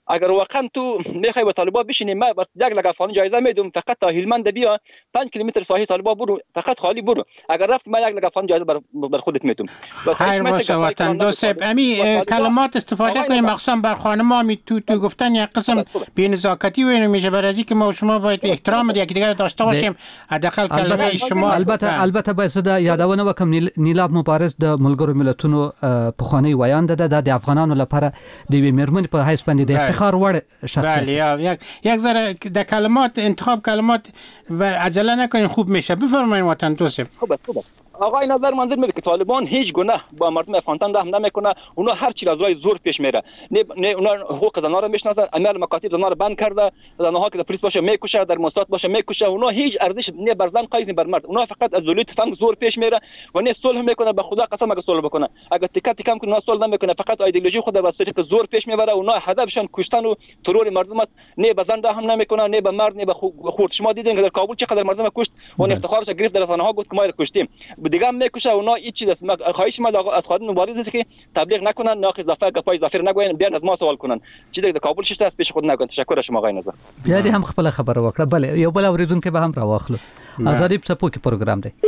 اگر واقعا تو میخوای با طالبان بشینی ما یک لگ افغانی جایزه میدم فقط تا هلمند بیا پنج کیلومتر ساحل طالبان برو فقط خالی برو اگر رفت ما یک لگ افغانی جایزه بر, بر خودت میدم خیر باشه وطن دو سب امی کلمات استفاده کنیم مخصوصا بر خانم ها می تو تو گفتن یک قسم بی‌نزاکتی و میشه برای که ما و شما باید احترام یکدیگر داشته باشیم حداقل کلمه شما البته البته باید یادونه وکم نیلاب مبارز د ملګرو ملتونو پخوانی ویان ده د افغانانو لپاره د میرمن په حیث باندې د افتخار وړ شخصیت بله یک یک ذره د کلمات انتخاب کلمات و عجله نکنین خوب میشه بفرمایید وطن دوست خوبه خوبه آقای نظر منظور میگه که طالبان هیچ گناه با مردم افغانستان رحم نمیکنه اونا هر چی از راه زور پیش میره نه نه اونا حقوق زنان رو میشناسن عمل مکاتب زنان رو بند کرده زنها که در پلیس باشه میکشه در موساد باشه میکشه اونا هیچ ارزش نه بر زن قایز نه بر مرد اونا فقط از ذلیت فهم زور پیش میره و نه صلح میکنه به خدا قسم اگه صلح بکنه اگه تکات کم کنه صلح نمیکنه فقط ایدئولوژی خود در واسطه زور پیش میبره اونا هدفشون کشتن و ترور مردم است نه به زن رحم نمیکنه نه به مرد نه به خورد شما دیدین که در کابل چقدر مردم کشت و افتخارش گرفت در رسانه ها گفت که ما رو کشتیم دیگه میکشه اونا هیچ چیز خواهش ما از خانم مبارز است که تبلیغ نکنن ناقص اضافه گپای اضافه نگوین بیان از ما سوال کنن چی در کابل شته است پیش خود نگن تشکر شما آقای نظر بیا دې هم خپل خبره وکړه بله یو بل اوریدونکو به هم راواخلو ازادي په پوکي پروګرام دی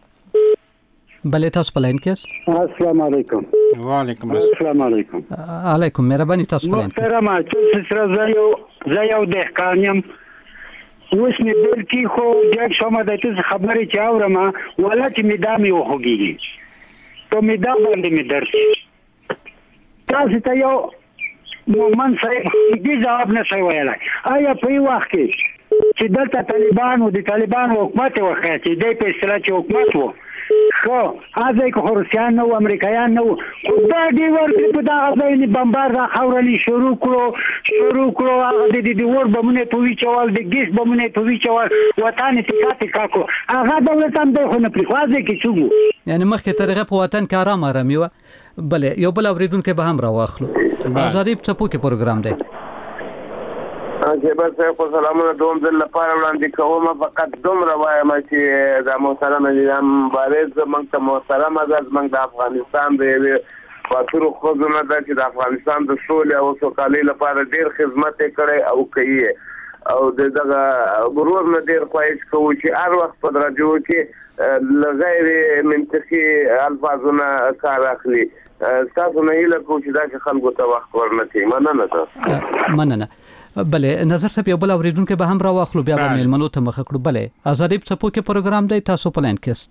بله تاسو په لاین کې السلام علیکم وعلیکم السلام علیکم علیکم مهرباني تاسو په لاین کې محترم چې سره زایو زایو د قانیم اوس می بل کی خو یک شما د تاسو خبرې چې اورم ولته می دامي وخوږي ته می دا باندې می درس تاسو ته یو مومن صاحب دې جواب نه شوی ویلای آیا په وخت کې چې دلته طالبان او د طالبان حکومت وخت چې د په اصطلاح چې حکومت وو خو هغه که روسیان نو امریکایان نو دا دی ورته په دا غوښنه بمبار را خورلی شروع کړو شروع کړو هغه د دې ور بمونه په ویچوال د ګیس بمونه په ویچوال وطن ټکاټ کاکو هغه دولت هم د خونه پریخوازه کې شو یعنی مخکې طریقه په وطن کې آرام آرامي و بله یو بل اوریدونکو به هم راواخلو ازادي په پوکي پروګرام دی چې بس په سلامونه دوم ځل لپاره وړاندې کوم فقط دومره وایم چې د محترم نظام مبارز موږ ته محترم از موږ د افغانستان د فاتورو خوځونه ده چې د افغانستان د سولې او سوکالۍ لپاره ډیر خدمت کړي او کوي او دغه ګورور نه ډیر خواهش کوو چې هر وخت په رادیو کې غیر منطقي الفاظونه کار اخلي تاسو نه هیله کوم چې دا خلکو ته وخت ورنکړي مننه تاسو مننه بله نظر صاحب یو بل اوریدونکو به هم راواخلو بیا به میلمنو ته مخ کړو بله ازادي په پوکي پروګرام دی تاسو په لاین کې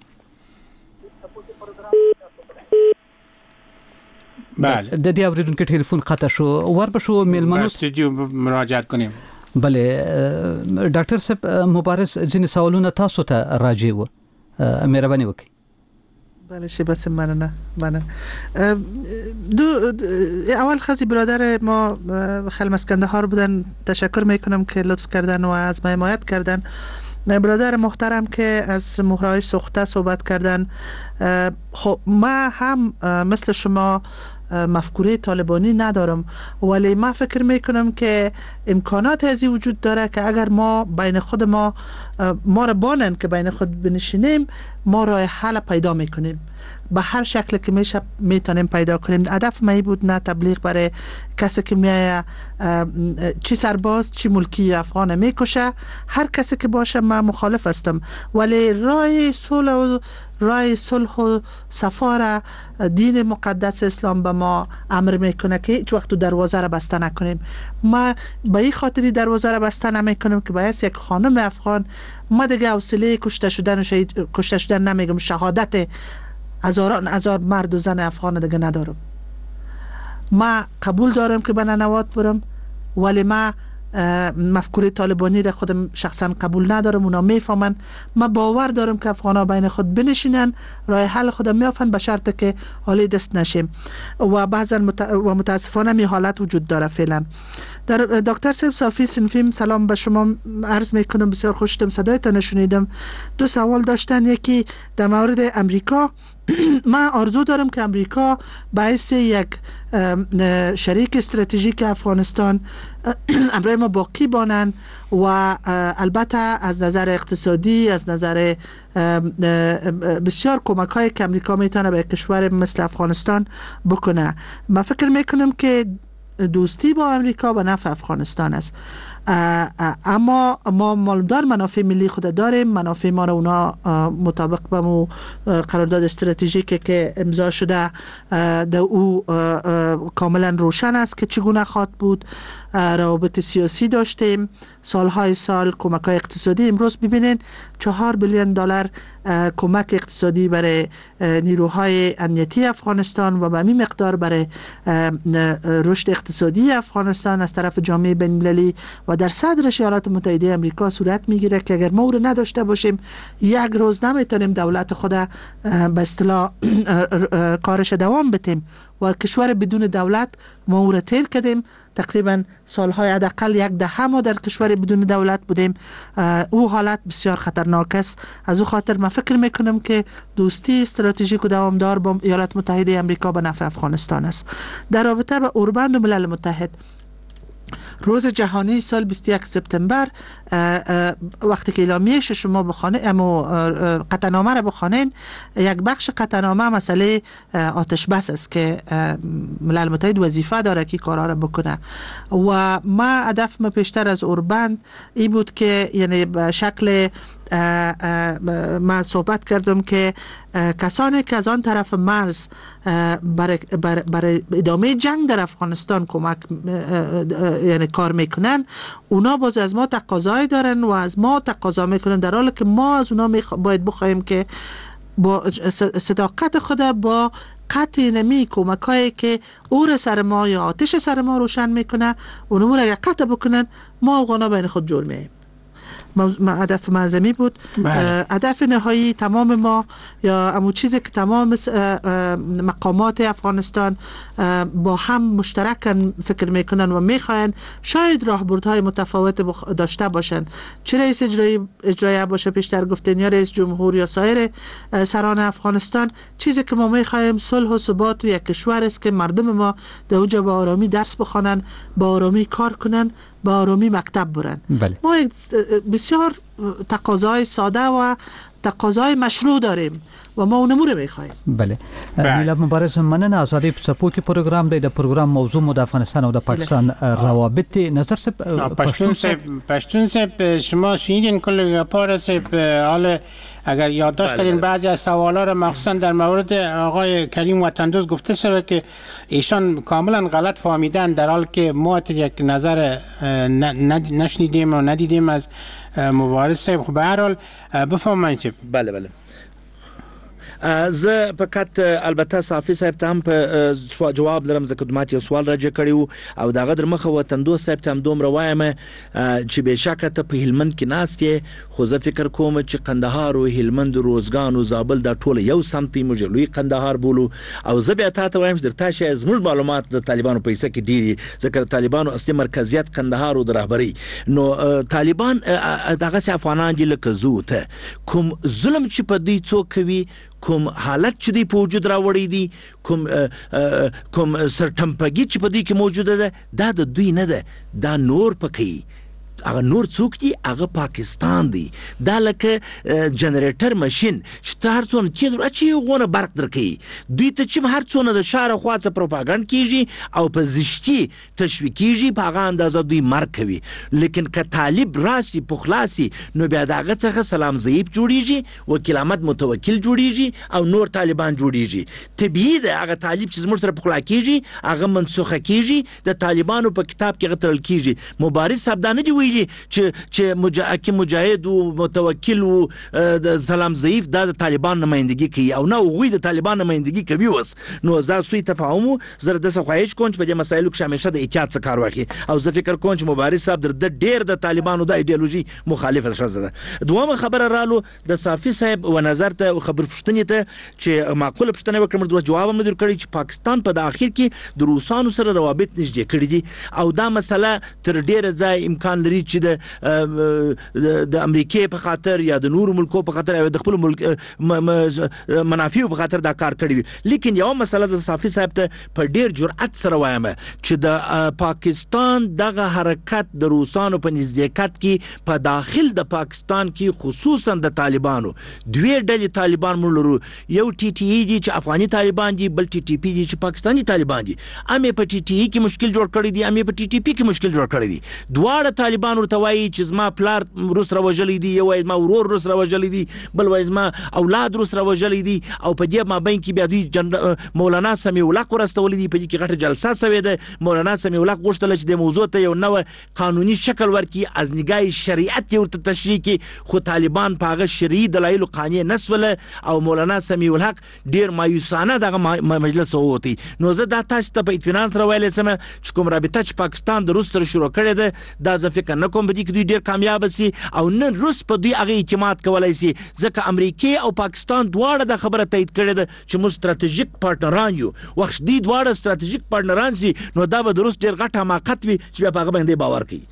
بله د دې اوریدونکو ټلیفون قطع شو ور به شو میلمنو استودیو مراجعه کنیم بله ډاکټر صاحب مبارز ځینې سوالونه تاسو ته راځي وو مهرباني وکړئ بله شی بس مننه مننه دو اول خزی برادر ما خیلی مسکنده‌ها بودن تشکر میکنم که لطف کردن و از ما حمایت کردن برادر محترم که از مهرهای سوخته صحبت کردن خب ما هم مثل شما مفکوره طالبانی ندارم ولی ما فکر میکنم که امکانات ازی وجود داره که اگر ما بین خود ما ما را بانن که بین خود بنشینیم ما راه حل پیدا میکنیم به هر شکل که میشه میتونیم پیدا کنیم. هدف ما بود نه تبلیغ برای کسی که میایه چی سرباز چی ملکی افغان میکشه، هر کسی که باشه من مخالف هستم، ولی راه صلح و راه صلح و صفا را دین مقدس اسلام به ما امر میکنه که هیچ وقت دروازه را بسته نکنیم. ما به این خاطری دروازه را بسته نمیکنیم که باید یک خانم افغان، ما دیگه حوصله کشته شدن و شهید کشته شدن نمیگم، شهادت هزاران هزار مرد و زن افغان دیگه ندارم. ما قبول دارم که به ننوات برم، ولی ما مفکوره طالبانی را خودم شخصا قبول ندارم. اونا میفهمن. ما باور دارم که افغانا بین خود بنشینن، راه حل خود میافن، به شرط که حالی دست نشیم و بعضا مت... و متاسفانه می حالت وجود داره فعلا. در دکتر صاحب صافی صنفیم سلام به شما عرض میکنم. بسیار خوش شدم صدایتان شنیدم. دو سوال داشتن، یکی در مورد امریکا. من آرزو دارم که امریکا باعث یک شریک استراتژیک افغانستان امروز ما باقی بانن و البته از نظر اقتصادی، از نظر بسیار کمک هایی که امریکا میتونه به کشور مثل افغانستان بکنه. من فکر میکنم که دوستی با امریکا به نفع افغانستان است. اما ما مالدار منافع ملی خود داریم. منافع ما رو اونا مطابق به مو قرارداد استراتژیکی که امضا شده در او کاملا روشن است که چگونه خواهد بود. روابط سیاسی داشتیم سالهای سال، کمک های اقتصادی. امروز ببینین چهار بیلیون دلار کمک اقتصادی برای نیروهای امنیتی افغانستان و به همین مقدار برای رشد اقتصادی افغانستان از طرف جامعه بین المللی و در صدرش ایالات متحده آمریکا صورت میگیره که اگر ما او نداشته باشیم یک روز نمیتونیم دولت خود به اصطلاح کارش دوام بدیم و کشور بدون دولت ما او را تیر کردیم. تقریبا سالهای حداقل یک دهه ما در کشور بدون دولت بودیم. او حالت بسیار خطرناک است. از او خاطر من فکر میکنم که دوستی استراتژیک و دوامدار با ایالات متحده آمریکا به نفع افغانستان است. در رابطه با اوربند و ملل متحد، روز جهانی سال بیست و یک سپتامبر وقتی که اعلامیه شما بخوانید اما قطعنامه را بخوانید، یک بخش قطعنامه مسئله آتش بس است که ملل متحد وظیفه داره که کارا را بکنه و ما هدف ما پیشتر از اوربند ای بود که یعنی به شکل ما صحبت کردم که کسانی که از آن طرف مرز برای, برای ادامه جنگ در افغانستان کمک یعنی کار میکنن، اونا باز از ما تقاضای دارن و از ما تقاضا میکنن، در حالی که ما از اونا باید بخوایم که با صداقت خود با قطع نمی کمک هایی که اور سر ما یا آتش سر ما روشن میکنه اونمون اگر قطع بکنن ما افغانا بین خود جور میاییم. هدف معظمی بود. هدف نهایی تمام ما یا همون چیزی که تمام مقامات افغانستان با هم مشترکن فکر میکنن و میخواین شاید راهبردهای متفاوت داشته باشن، چه رئیس اجرایی اجرایی باشه پیشتر گفتین یا رئیس جمهور یا سایر سران افغانستان، چیزی که ما میخوایم صلح و ثبات و یک کشور است که مردم ما در اونجا با آرامی درس بخوانن، با آرامی کار کنن، با آرامی مکتب برن. بله. ما بسیار تقاضای ساده و تقاضای مشروع داریم و ما اونمو رو میخوایم. بله. میلاد مبارز، مننه. آزادی پسپوکی پروگرام دی د پروگرام موضوع مو د افغانستان او د پاکستان روابط نظر سے پشتون سے پشتون سے شما شنیدین کل پار سے حال اگر یادداشت کردین بعضی از سوالا رو مخصوصا در مورد آقای کریم وطندوز گفته شده که ایشان کاملا غلط فهمیدن، در حالی که ما یک نظر نشنیدیم و ندیدیم از مبارز صاحب. خب به هر حال بفرمایید. بله بله زه فقط البته صافي صاحب ته هم په جواب لرم ځکه دومات یو سوال راځي کړیو او دغه در مخه وطندوز صاحب ته هم دومره وایم چې بهشکه ته په هلمند کې ناست یې، خو زه فکر کوم چې قندهار او هلمند روزګان او زابل دا ټول یو سمتي موږ لوی قندهار بولو. او زه بیا ته وایم چې درته شي زموږ معلومات د طالبانو په حصہ کې ډیری، ځکه طالبانو اصلي مرکزیت قندهار او د رهبری نو طالبان دغه افغانان دي لکه زو ته کوم ظلم چې په دې څوک کوي، کوم حالت چې دی په وجود راوړی دي، کوم کوم سرټمپګي چې په دې کې موجوده ده، دا د دوی نه ده، دا نور پکې هغه نور څوک دي، هغه پاکستان دی. دا لکه جنریټر ماشين چې هر څونه چې درچې غونه برق درکې، دوی ته چې هر څونه د شاره خواڅه پروپاګاندا کیږي او په زشتي تشویق کیږي، په هغه اندازه دوی مرګ کوي. لیکن که طالب راسي په خلاصي نو بیا داغه څخه سلام ضعیف جوړیږي، وکیل احمد متوکل جوړیږي او نور طالبان جوړیږي. طبيعي ده هغه طالب چې زموږ سره په خلا کیږي هغه منسوخه کیږي، د طالبانو په کتاب کې غترل کیږي. مبارز صاحب دا نه دی چې چې مجاهد او متوکل او د سلام ضعیف د طالبان نمائندګي کوي او نه غوي د طالبان نمائندګي کوي. وس نو زه سوی تفاهم زره د خواهش کوم چې په دې مسایلو کې همیشه د احتیاط څخه کار واخلي او زه فکر کوم چې مبارز صاحب د ډېر د طالبانو د ایدئولوژي مخالفت شوه. دومره خبره رالو د صافي صاحب و نظر ته خبر پښتنې ته چې معقوله پښتنه وکړم، دوه جواب هم در کړی چې پاکستان په د اخر کې د روسانو سره روابط نږدې کړی دي او دا مسله تر ډېر ځای امکان لري وي چې د د امریکای په خاطر یا د نور ملکو په خاطر او د خپل ملک منافع په خاطر دا کار کړی وي. لیکن یو مسله ز صافي صاحب ته په ډیر جرأت سره وایم چې د پاکستان دغه حرکت د روسانو په نزدېکت کې په داخل د پاکستان کې خصوصا د طالبانو دوی ډلې طالبان مولرو یو ټي ټي ای دي چې افغاني طالبان دي بل ټي ټي پی دي چې پاکستاني طالبان دي. امې په ټي ټي ای کې مشکل جوړ کړی دي امې په ټي ټي پی کې مشکل جوړ کړی دي. دواړه طالبان ورته وایي چې زما پلار روس راوجلې دي یو وایي زما ورور روس راوجلې دي بل وایي زما اولاد روس راوجلې دي او په دې مابین کې بیا دوی مولانا سمیع الله ورستولې دي. په دې کې غټه جلسه شوې ده. مولانا سمیع الله غوښتل چې د موضوع ته یو نوې قانوني شکل ورکړي از نگاه شریعت یې ورته تشریح کړي خو طالبان په هغه شرعي دلایل قانع نسوله او مولانا سمیع الحق ډیر مایوسانه دغه مجلس ووتی. نو زه دا تاسو ته په اطمینان سره ویلی سم چې کوم رابطه چې پاکستان د روس سره شروع کړې ده دا زه فکر نه کوم په دې کې دوی ډیر کامیاب سي او نن روس په دوی هغه اعتماد کولای سي ځکه امریکا او پاکستان دواړه د خبره تایید کړې ده چې موږ ستراتیژیک پارتنران یو. وخت دې دواړه ستراتیژیک پارتنران سي نو دا به د روس ډیر غټه حماقت وي چې په هغه باندې باور کوي.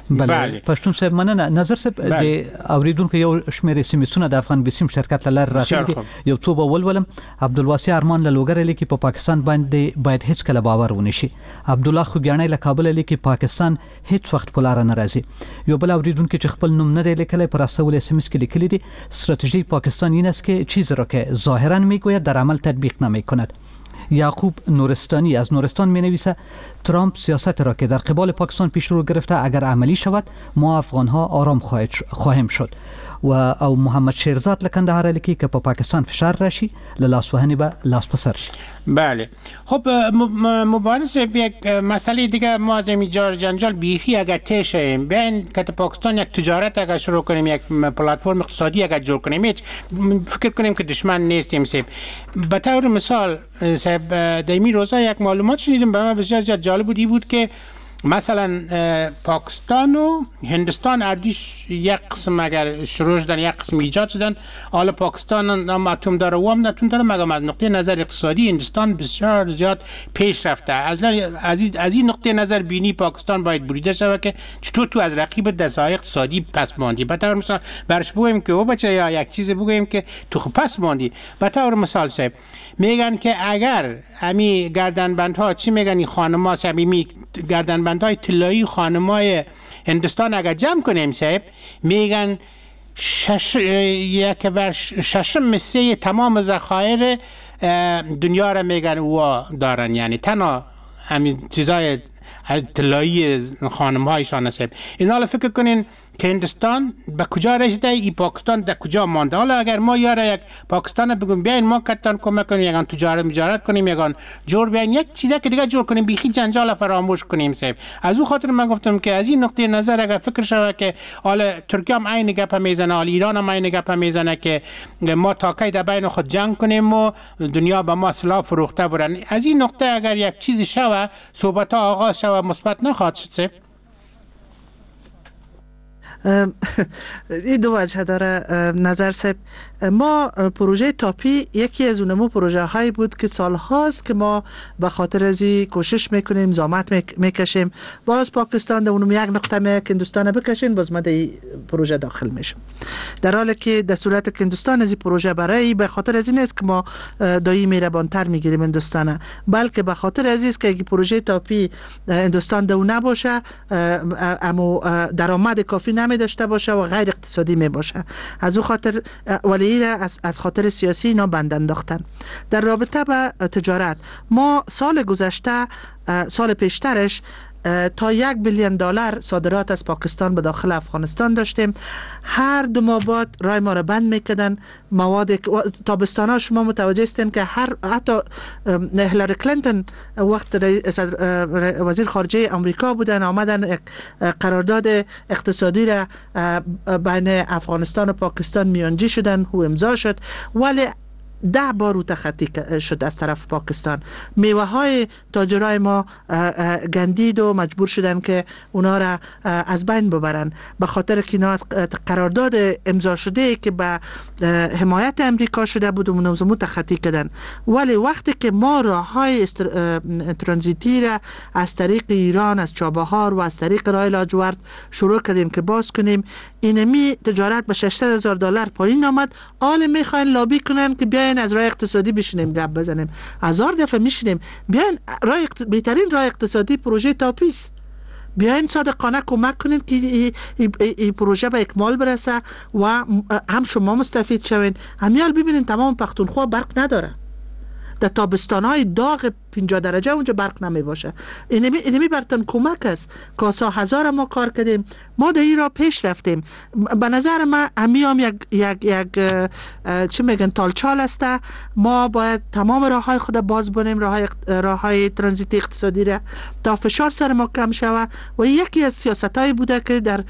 بله پښتون صاحب مننه. نظر صاحب د اوریدونکو یو شمېر سیمسونه د افغان بسیم شرکت لار راځي یو څو به ولولم. عبدالواسع ارمان له لوګر لیکي په پاکستان باندې باید هیڅ کله باور ونه شي. عبد الله خوګیانی له کابل لیکي پاکستان هیڅ وخت په لار نه راځي. یو بل اوریدونکو چې خپل نوم نه دی لیکلی پر اساس اس ام اس کې لیکلی دی استراتژی پاکستان این است که چیزی را که ظاهرا میگوید در عمل تطبیق نمیکند. یعقوب نورستانی از نورستان می نویسه ترامپ سیاست را که در قبال پاکستان پیش رو گرفته اگر عملی شود ما افغان ها آرام خواهیم شد. و او محمد شیرزاد لکندهار لیکی که په پاکستان فشار راشي لاس وهنی به لاس پسر شي. بله خب مبارزه یک مسئله دیگه ما از این جنجال بیخی اگر تشیم بین که پاکستان یک تجارت اگر شروع کنیم یک پلتفرم اقتصادی اگر جور کنیم هیچ فکر کنیم که دشمن نیستیم. سیب به طور مثال سیب دیمی روزا یک معلومات شنیدم به من بسیار زیاد جالب بودی بود که مثلا پاکستان و هندستان اردیش یک قسم اگر شروع شدن یک قسم ایجاد شدن حالا پاکستان هم اتم داره و هم نتون داره مگه از نقطه نظر اقتصادی هندستان بسیار زیاد پیش رفته. از از این نقطه نظر بینی پاکستان باید بریده شود که چطور تو از رقیب دستای اقتصادی پس ماندی. به طور مثال برش بگویم که او بچه یا یک چیز بگویم که تو خب پس ماندی. به طور مثال صاحب میگن که اگر امی گردنبندها چی میگن این خانم‌ها صمیمی گردنبندهای طلایی خانم‌های هندستان اگر جمع کنیم صاحب میگن شش یک بر ششم مسه تمام ذخایر دنیا را میگن وا دارن یعنی تنها همین چیزای طلایی خانم‌هایشان صاحب. این حالا فکر کنین که هندستان به کجا رسیده ای پاکستان در کجا مانده. حالا اگر ما یاره یک پاکستان بگیم بیاین ما کتان کمک کنیم یگان تجارت مجارت کنیم یگان جور بیاین یک چیزی که دیگه جور کنیم بیخی جنجال فراموش کنیم صاحب. از او خاطر من گفتم که از این نقطه نظر اگر فکر شود که حالا ترکیه هم عین گپ میزنه حالا ایران هم عین گپ میزنه که ما تا کی در بین خود جنگ کنیم و دنیا به ما سلاح فروخته برن. از این نقطه اگر یک چیزی شود صحبت ها آغاز شود مثبت نخواهد شد صاحب. این دو وجه داره نظر صاحب. ما پروژه تاپی یکی از اونمو پروژه هایی بود که سال هاست که ما به خاطر از این کوشش میکنیم زحمت میکشیم باز پاکستان در اونم یک نقطه میگه که هندوستان بکشین باز ما در پروژه داخل میشم در حالی که در صورت که هندوستان از این پروژه برای به خاطر از این است که ما دایی میربانتر میگیریم هندوستان بلکه به خاطر از این است که پروژه تاپی هندوستان در اون نباشه اما درآمد کافی نمی داشته باشه و غیر اقتصادی می باشه. از اون خاطر ولی از از خاطر سیاسی اینا بند انداختن. در رابطه با تجارت ما سال گذشته سال پیشترش تا یک بیلیون دلار صادرات از پاکستان به داخل افغانستان داشتیم. هر دو ماه بعد رای ما را بند میکردن. مواد تابستانا شما متوجه هستین که هر حتی هیلاری کلینتون وقت وزیر خارجه آمریکا بودن آمدن قرارداد اقتصادی را بین افغانستان و پاکستان میانجی شدن و امضا شد ولی ده بار او تخطی شد از طرف پاکستان. میوه های تاجرای ما گندید و مجبور شدن که اونا را از بین ببرن به خاطر که اینا قرارداد امضا شده که به حمایت امریکا شده بود و منظمو تخطی کردن. ولی وقتی که ما راه های ترانزیتی را از طریق ایران، از چابهار و از طریق راه لاجورد شروع کردیم که باز کنیم، اینمی تجارت به ششصد هزار دلار پایین آمد. حالا میخواین لابی کنن که بیاین از راه اقتصادی بشینیم گپ بزنیم. هزار دفعه میشینیم بیاین راه اقت... بهترین راه اقتصادی پروژه تاپیس، بیاین صادقانه کمک کنین که این ای... ای... ای پروژه به اکمال برسه و هم شما مستفید شوین. همیال ببینین تمام پختونخوا برق نداره، در تابستان‌های داغ پنجاه درجه اونجا برق نمی باشه. اینمی اینمی برتون کمک است که سا هزار ما کار کردیم، ما در این را پیش رفتیم. به نظر من همیام یک یک یک چی میگن تالچال است. ما باید تمام راههای خود باز بونیم، راههای راههای ترانزیت اقتصادی را تا فشار سر ما کم شود. و یکی از سیاستایی بوده که در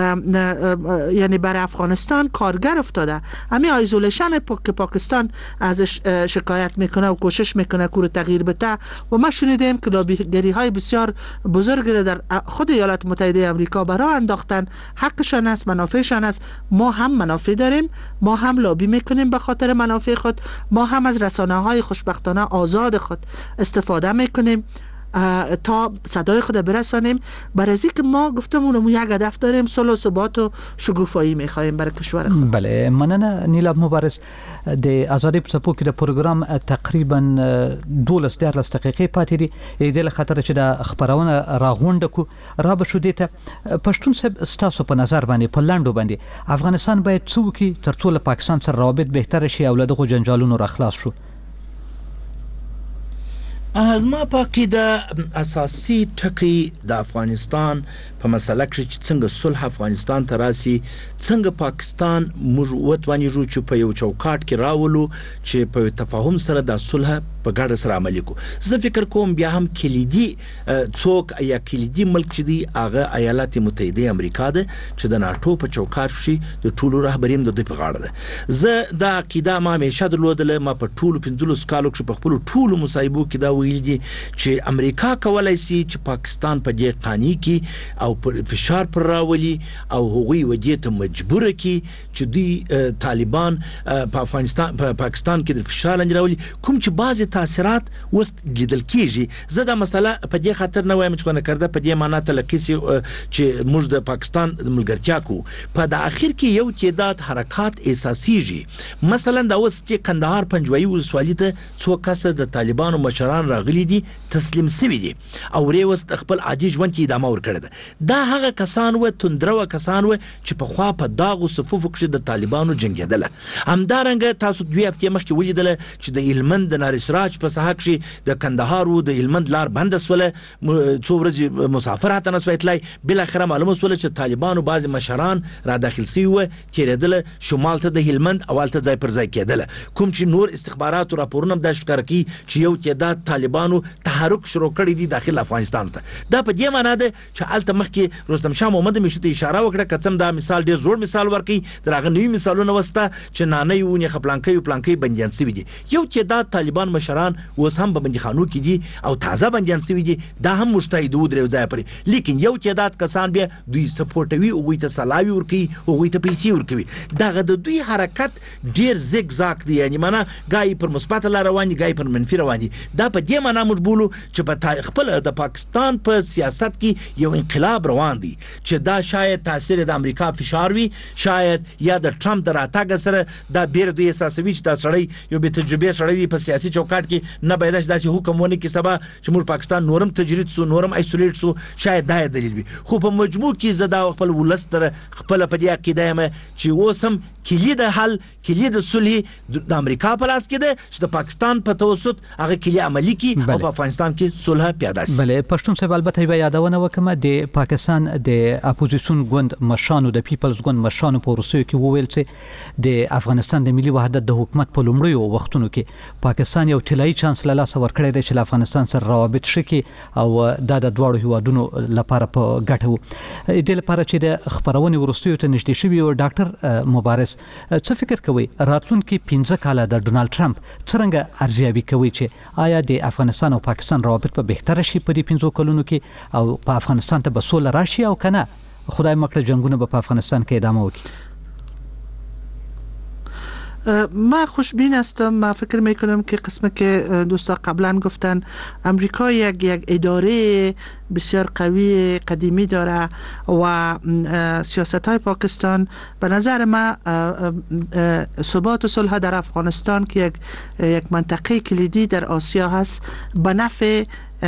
یعنی برای افغانستان کارگر افتاده. همین آیزولیشن که پاکستان ازش شکایت میکنه و کوشش میکنه که رو تغییر بده. و ما شنیدیم که لابیگری های بسیار بزرگ در خود ایالات متحده آمریکا برای انداختن. حقشان است، منافعشان است. ما هم منافع داریم، ما هم لابی میکنیم به خاطر منافع خود، ما هم از رسانه های خوشبختانه آزاد خود استفاده میکنیم تا صدای خود برسانیم. برای که ما گفتم اونم یک هدف داریم، صلح و ثبات و شکوفایی میخوایم برای کشور خود. بله، مننه نیلا مبارز. د آزادی په سپو کې د پروګرام تقریبا دولس دیارلس دقیقې پاتې دي. د خاطر چې د خبرونه راغونډه کو را به شو دیته پښتون سب ستاسو په نظر باندې په لاندو باندې افغانستان باید څوکي ترڅو له پاکستان سره روابط بهتر شي او له دغه جنجالونو را خلاص شو. از ما په عقیده اساسي ټکی د افغانستان په مسله کې چې څنګه صلح افغانستان ته راسي، څنګه پاکستان موږ وتوانیږو چې په یو چوکاټ کې راولو چې په تفاهم سره د صلح په ګډه سره عملي کو. زه فکر کوم بیا هم کلیدي څوک یا کلیدي ملک چې دی هغه ایالات متحده امریکا ده چې د ناتو په چوکاټ کې د ټولو رهبریم د دوی په غاړه ده. زه د عقیده ما همیشه درلودله، ما په ټولو پنځلس کالو کې په خپل ټولو مصايبو کې دا ویل دي چې امریکا کولای شي چې پاکستان په دې قانوني کې او فشار پر راولي او هغوی ودی ته مجبور کی چې دوی طالبان په افغانستان په پاکستان کې د فشار لاندې راولي، کوم چې بعضی تاثیرات وست لیدل کیږي. زه دا مسله په دې خاطر نه وایم چې نه کړده، په دې معنی تلقیسي چې موږ د پاکستان ملګرتیا کو. په د اخر کې یو تعداد حرکات اساسيږي. مثلا دا اوس چې کندهار پنجوي ولسوالۍ ته څو کس د طالبانو مشران راغلي دي، تسلیم شوي دي او ریوس خپل عادي ژوند کې ادامه ورکړه. دا هغه کسان و توندرو کسان و چې په خوا په داغو صفوف کې د طالبانو جنگیدل. همدارنګه تاسو دوی هفته مخکې ولیدل چې د هلمند د نارسراج په ساحه کې د کندهار او د هلمند لار بند سول، څو ورځې مسافرات نه سویتلای. بل اخر معلومه سول چې طالبانو بعض مشران را داخل سی و تیرېدل شمال ته د هلمند اولته ځای پر ځای کېدل. کوم چې نور استخبارات او راپورونه د ښکار کی چې یو تعداد طالبانو تحرک شروع کړی دی داخل افغانستان ته. دا په دې معنی ده چې الته مخکې رستم شاه محمد مشه ته اشاره وکړه، کڅم دا مثال ډیر زوړ مثال ورکي، دراغه نوې مثالونه وسته چې نانې ونه خپلانکې او پلانکې بنديان سوي دي. یو تعداد طالبان مشران اوس هم په بنديخانو کې دي او تازه بنديان سوي دي، دا هم مجتهد و درو ځای پرې. لیکن یو تعداد کسان بیا دوی سپورټوي او وي ته سلاوي ورکي او وي ته پیسې ورکوي. دغه د دوی حرکت ډیر زیګ زاک دی، یعنی معنا غای پر مثبت لار روان دي، غای پر منفي روان دي. دا په دې معنا موږ بولو چې په خپل د پاکستان په سیاست کې یو انقلاب روان دی چې دا شاید تاثیر د امریکا فشار وي، شاید یا د ټرمپ د راتګ سره دا بیر دوی احساسوي چې دا سړی یو به تجربه سړی دی په سیاسي چوکاټ کې نه باید داسې حکم ونه کې سبا چې موږ پاکستان نورم تجرید سو، نورم ایسولیټ سو. شاید دا دلیل وي، خو په مجموع کې زدا خپل ولستر خپل په دې عقیده یم چې اوسم کلید حل کلید صلح د امریکا په لاس کې ده چې د پاکستان په توسط هغه کلی عملی کی او په افغانستان کې صلح پیدا شي. بله، پښتون صاحب البته یو یادونه وکمه د پاکستان د اپوزیسیون ګوند مشانو د پیپلز ګوند مشانو په روسیو کې وویل چې د افغانستان د ملي وحدت د حکومت په لومړیو وختونو کې پاکستان یو طلایي چانس له لاسه ورکړی دی چې افغانستان سره روابط شکي او دا د دواړو هیوادونو لپاره په ګټه وو. د لپاره چې د خبرونې ورستیو ته نږدې شوی او ډاکټر مبارز یاست. څه فکر کوي راتلونکي پنځه کاله د ډونالد ټرمپ څنګه ارزیابي کوي چې آیا د افغانستان او پاکستان روابط به بهتر شي په دې پنځو کلونو کې او په افغانستان ته به سوله راشي او کنه خدای مکړه جنگونه به په افغانستان کې ادامه وکړي؟ ما خوشبین هستم. ما فکر میکنم که قسمه که دوستا قبلا گفتن امریکا یک یک اداره بسیار قوی قدیمی داره و سیاست های پاکستان به نظر ما ثبات و صلح در افغانستان که یک یک منطقه کلیدی در آسیا هست به نفع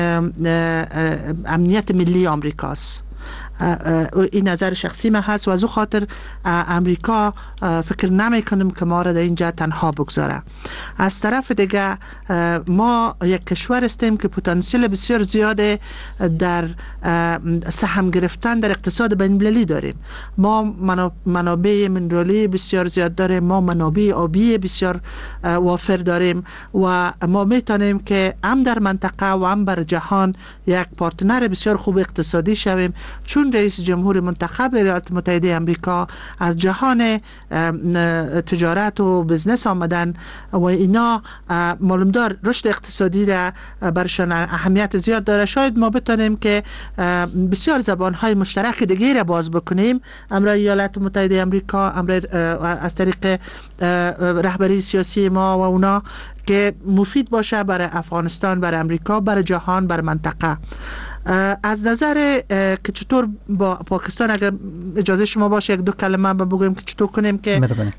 امنیت ملی آمریکاست. این نظر شخصی من هست و از او خاطر امریکا فکر نمی کنم که ما را در اینجا تنها بگذاره. از طرف دیگه ما یک کشور هستیم که پتانسیل بسیار زیاد در سهم گرفتن در اقتصاد بین المللی داریم. ما منابع منرالی بسیار زیاد داریم، ما منابع آبی بسیار وافر داریم و ما میتونیم که هم در منطقه و هم بر جهان یک پارتنر بسیار خوب اقتصادی شویم، چون رئیس جمهور منتخب ایالات متحده آمریکا از جهان تجارت و بزنس آمدن و اینا معلوم دار رشد اقتصادی را برشان اهمیت زیاد داره. شاید ما بتونیم که بسیار زبانهای مشترک دیگه را باز بکنیم امرای ایالات متحده آمریکا، امرای از طریق رهبری سیاسی ما و اونا که مفید باشه برای افغانستان، برای امریکا، برای جهان، برای منطقه. از نظر که چطور با پاکستان اگر اجازه شما باشه یک دو کلمه بگویم که چطور کنیم که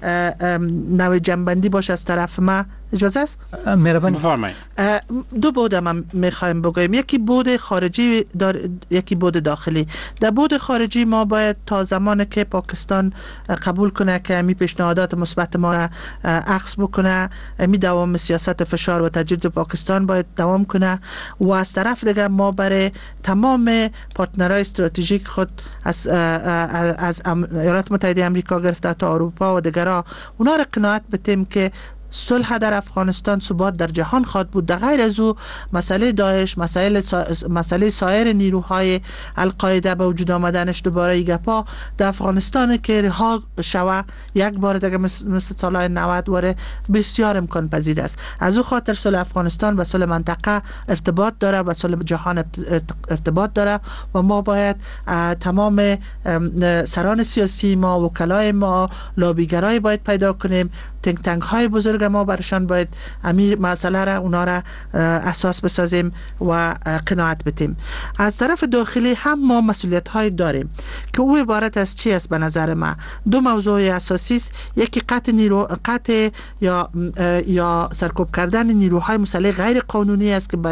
نوع جنبندی باشه از طرف ما، اجازه است؟ مهربانی بفرمایید. دو بود ما میخوایم بگویم، یکی بود خارجی دار، یکی بود داخلی. در بود خارجی ما باید تا زمانی که پاکستان قبول کنه که می پیشنهادات مثبت ما را عکس بکنه، می دوام سیاست فشار و تجدید پاکستان باید دوام کنه و از طرف دیگه ما برای تمام پارتنرهای استراتژیک خود از از ایالات متحده آمریکا گرفته تا اروپا و دیگرها اونا را قناعت بدیم که صلح در افغانستان، ثبات در جهان خواهد بود. در غیر از او مسئله داعش، مسئله سا... مسئله سایر نیروهای القاعده به وجود آمدنش دوباره گپا در افغانستان که رها شوه یک بار دیگه مثل, مثل سالهای نود وره بسیار امکان پذیر است. از او خاطر صلح افغانستان و صلح منطقه ارتباط داره و صلح جهان ارتباط داره و ما باید تمام سران سیاسی ما، وکلای ما، لابیگرای باید پیدا کنیم، تنک تنک های بزرگ ما برشان باید امیر مسئله را اونا را اساس بسازیم و قناعت بدیم. از طرف داخلی هم ما مسئولیت های داریم که او عبارت از چی است؟ به نظر ما دو موضوع اساسی است. یکی قطع نیرو قطع یا یا سرکوب کردن نیروهای مسلح غیر قانونی است که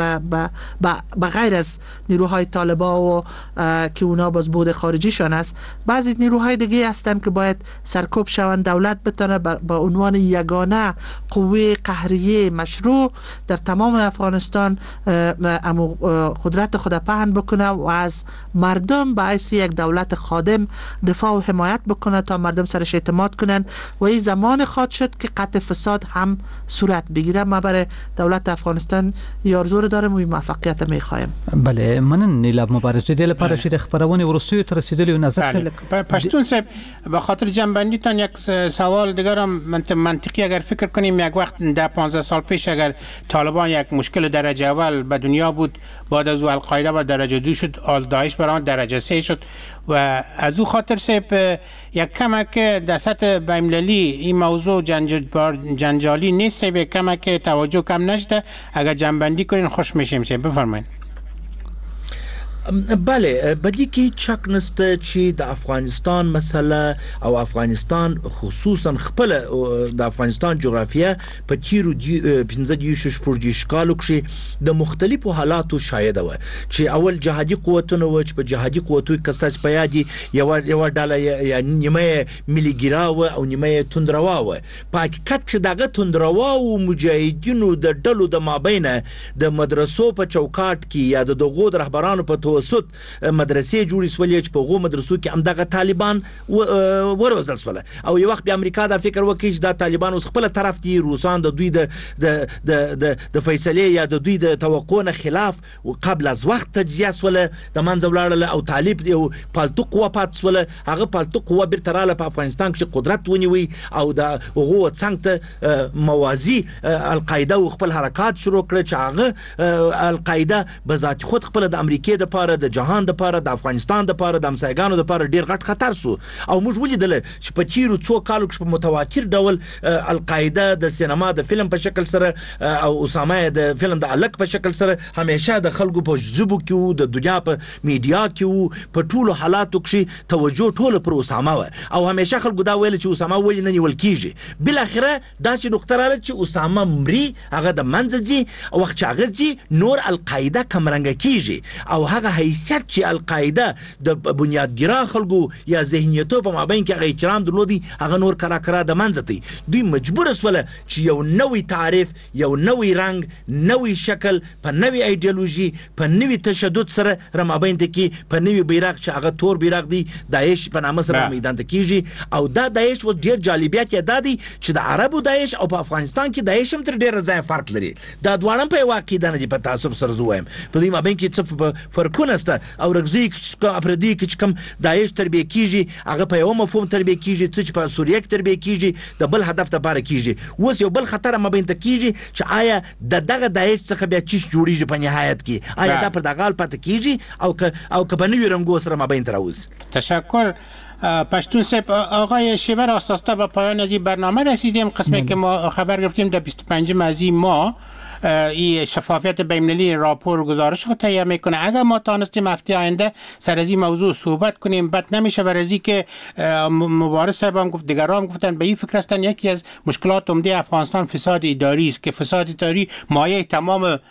به غیر از نیروهای طالبان و که اونا باز بود خارجیشان است. بعضی نیروهای دیگه هستند که باید سرکوب شوند، دولت بتونه با عنوان یگانه قوه قهریه مشروع در تمام افغانستان قدرت خود پهن بکنه و از مردم به حیث یک دولت خادم دفاع و حمایت بکنه تا مردم سرش اعتماد کنن و این زمان خواهد شد که قطع فساد هم صورت بگیره. ما برای دولت افغانستان یارزور دارم و موفقیت میخوایم. بله، من نیلا مبارزه دی لپاره چې د خبرونه ورستیو تر رسیدلی نظر پښتون صاحب به خاطر جنبندی تان یک سوال دیگر هم منطقی اگر فکر کنیم یک وقت در پانزده سال پیش اگر طالبان یک مشکل درجه اول به دنیا بود، بعد از او القاعده به درجه دو شد، آل داعش برای درجه سه شد و از او خاطر صاحب یک کمک در سطح بین‌المللی این موضوع جنجالی نیست، یک کمک توجه کم نشده. اگر جنبندی کنین خوش میشیم. صاحب بفرمایید. بله، بدی کې چک نسته چې د افغانستان مسله او افغانستان خصوصا خپل د افغانستان جغرافیه په تیرو پنځه دیش شپږ کالو کې د مختلفو حالاتو شاهد و چې اول جهادي قوتونه و چې په جهادي قوتو کې کستاس په یادي یو یو ډاله یا نیمه مليګرا و او نیمه توندروا و. په حقیقت کې دغه توندروا او مجاهدینو د ډلو د مابین د مدرسو په چوکاټ کې یا د دغو رهبرانو په توسط مدرسې جوړې سولې چې په هغو مدرسو کې همدغه طالبان وروزل سول او یو وخت بیا امریکا دا فکر وکړي چې دا طالبان اوس خپل طرف دي، روسان د دوی د د د د فیصلې یا د دوی د توقع نه خلاف قبل از وخت تجزیه سول د منځ ولاړل او طالب یو پالتو قوه پات سول. هغه پالتو قوه بیرته رااله په افغانستان کې قدرت ونیوي او د هغو څنګه موازی القاعده خپل حرکات شروع کړ چې هغه القاعده بذات خود خپل د امریکای د پاره د جهان د پاره د افغانستان د پاره د امسایګانو د پاره ډیر غټ خطر سو او موږ ولیدل چې په چیرو څو کالو کې په متواتر ډول القاعده د سینما د فلم په شکل سره او اسامه د فلم د الک په شکل سره همیشه د خلکو په جذبو کې د دنیا په میډیا کې په ټولو حالاتو کې توجه ټول پر اسامه او همیشه خلکو دا ویل چې اسامه ولې نه نیول کیږي. بل اخره دا چې نقطه رااله چې اسامه مري هغه د منځ دي او وخت هغه دي نور القاعده کمرنګ کیږي او هغه حیثیت چې القاعده د بنیادګرا خلکو یا ذهنیتو په مابین کې هغه احترام درلودي هغه نور کرا کرا د منځ دي. دوی مجبور سول چې یو نوې تعریف، یو نوې رنگ، نوې شکل، په نوې ایدئولوژي، په نوې تشدد سره رمابین دي کې په نوې بیرغ چې هغه تور بیرغ دی داعش په نامه سره میدان ته کیږي او دا داعش و ډیر جالبیت یې دادي چې د عربو داعش او په افغانستان کې داعش هم تر ډیر ځای فرق لري. دا دواړه په واقع ده نه په تعصب سره زویم په دې مابین کې څه فرقونه سته او رغزي کې افریدي کې کوم داعش تربیه کیږي هغه په یو مفهوم تربیه کیږي چې په سوریه کې تربیه کیږي د بل هدف لپاره کیږي. اوس یو بل خطر مابین ته کیږي چې آیا د دغه داعش څخه بیا چی جوړیږي په نهایت کې آیا دا پر دغه پاتې کیږي او که او که بنوي رنګو سره مابین تر اوس. تشکر پشتون صاحب. آقای شیبر آستاستا به پایان از این برنامه رسیدیم. قسمی که ما خبر گرفتیم در بیست و پنجم از این ماه این شفافیت بین‌المللی راپور و گزارش رو تهیه میکنه. اگر ما تانستیم هفته آینده سر از این موضوع صحبت کنیم بد نمیشه و از اینکه مبارز صاحب هم گفت دیگران گفتن به این فکر هستن یکی از مشکلات عمده افغانستان فساد اداری است که فساد اداری مایه تمام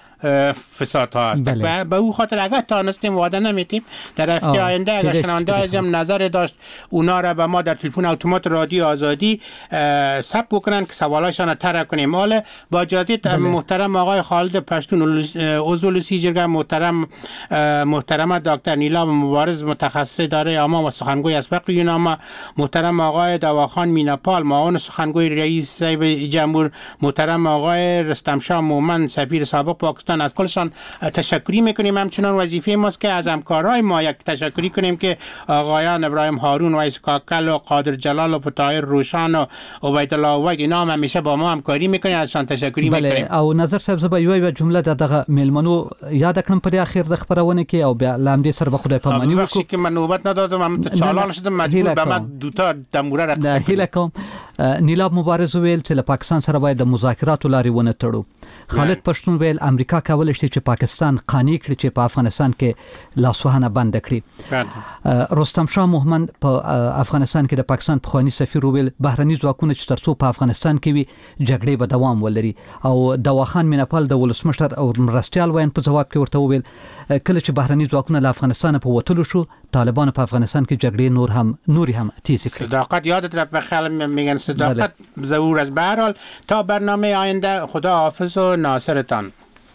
فساد ها است. بله. به او خاطر اگر تانستیم وعده نمیتیم در هفته آینده اگر شنونده ازم نظر داشت اونا را به ما در تلفن اتومات رادیو آزادی ثبت بکنن که سوالاشون طرح کنیم. حالا با اجازه محترم آقای خالد پشتون عضو سیجرگاه، محترم محترم دکتر نیلا مبارز متخصص اداره عامه و سخنگوی اسبق یوناما، محترم آقای دواخان میناپال معاون سخنگوی رئیس صاحب جمهور، محترم آقای رستم شاه مومن سفیر سابق پاکستان، از کلشان تشکری میکنیم. همچنان وظیفه ماست که از همکارای ما یک تشکری کنیم که آقایان ابراهیم هارون و اسکاکل و قادر جلال و فتایر روشان و عبید الله وید اینا هم همیشه با ما همکاری میکنن، ازشان تشکری میکنیم. او نظر صاحب زبا یو یو جمله دغه میلمنو یاد کړم په اخر د خبرونه کې او بیا لامدې سره به خدای پامانی وکړو که من نوبت ندادم هم چالان شدم مجبور به من دوتا دموره رقص هیله کوم. نیلاب مبارز ویل چې له پاکستان سره باید د مذاکراتو لارې ونه تړو. خالد پښتون ویل امریکا کولای شي چې پاکستان قانع کړي چې په افغانستان کې لاسوهنه بند کړي. رستم شاه محمد په افغانستان کې د پاکستان پخوانی سفیر ویل بهرني ځواکونه چې ترڅو په افغانستان کې وي جګړې به دوام ولري. او دواخان میناپال د ولسمشر او مرستيال وین په جواب کې ورته ویل کله چې بهرني ځواکونه له افغانستان په وټلو شو طالبان په افغانستان کې جګړې نور هم نوري هم تیز کړې. صداقت یادت رفت بخیر میگن صداقت ضرور است. به هر حال تا برنامه آینده خدا حافظ و ناصرتان.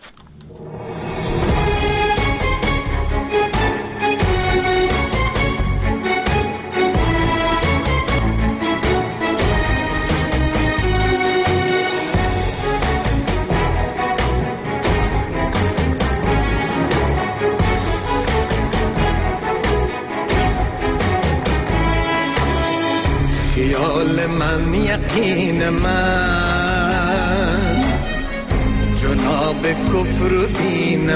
خیال من یقین من جناب کفر و دین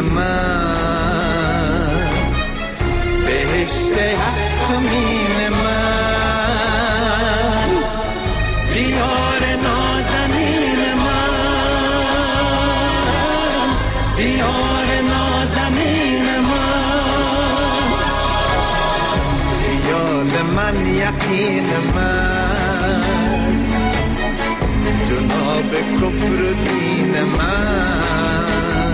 من بهشت هفتمین من دیار نازنین من دیار نازنین من خیال من یقین من جناب کفر و دین من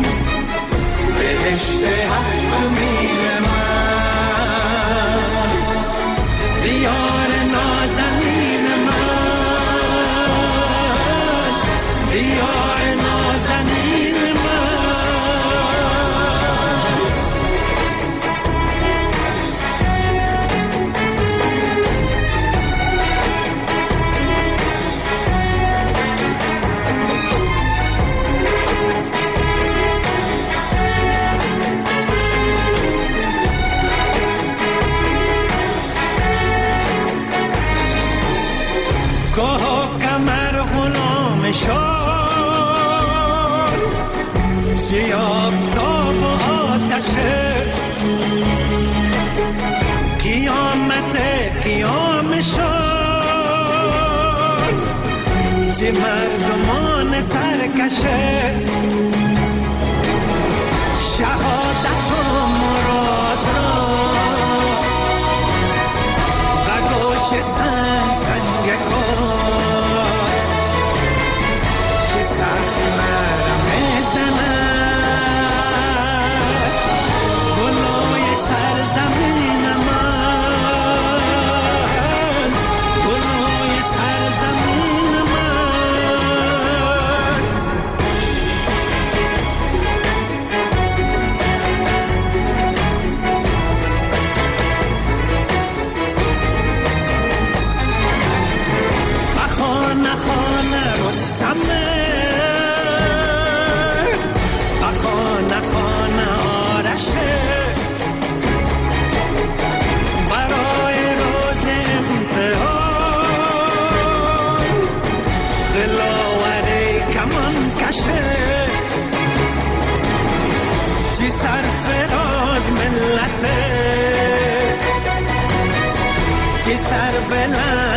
بهشت هفتمین من دیار نازنین من دیار نازنین من چی آفتاب و آتشه قیامت قیام شد چه مردمان سرکشه شهادت و مراد را و گوش سنگ سنگ خود چه سخت مرم زنه گلوی سرزمین من گلوی سرزمین من بخانه خانه رستمه بخانه خانه آرشه برای روز امتحان دلاوره کمان کشه چی سرفراز ملته چی سر بلند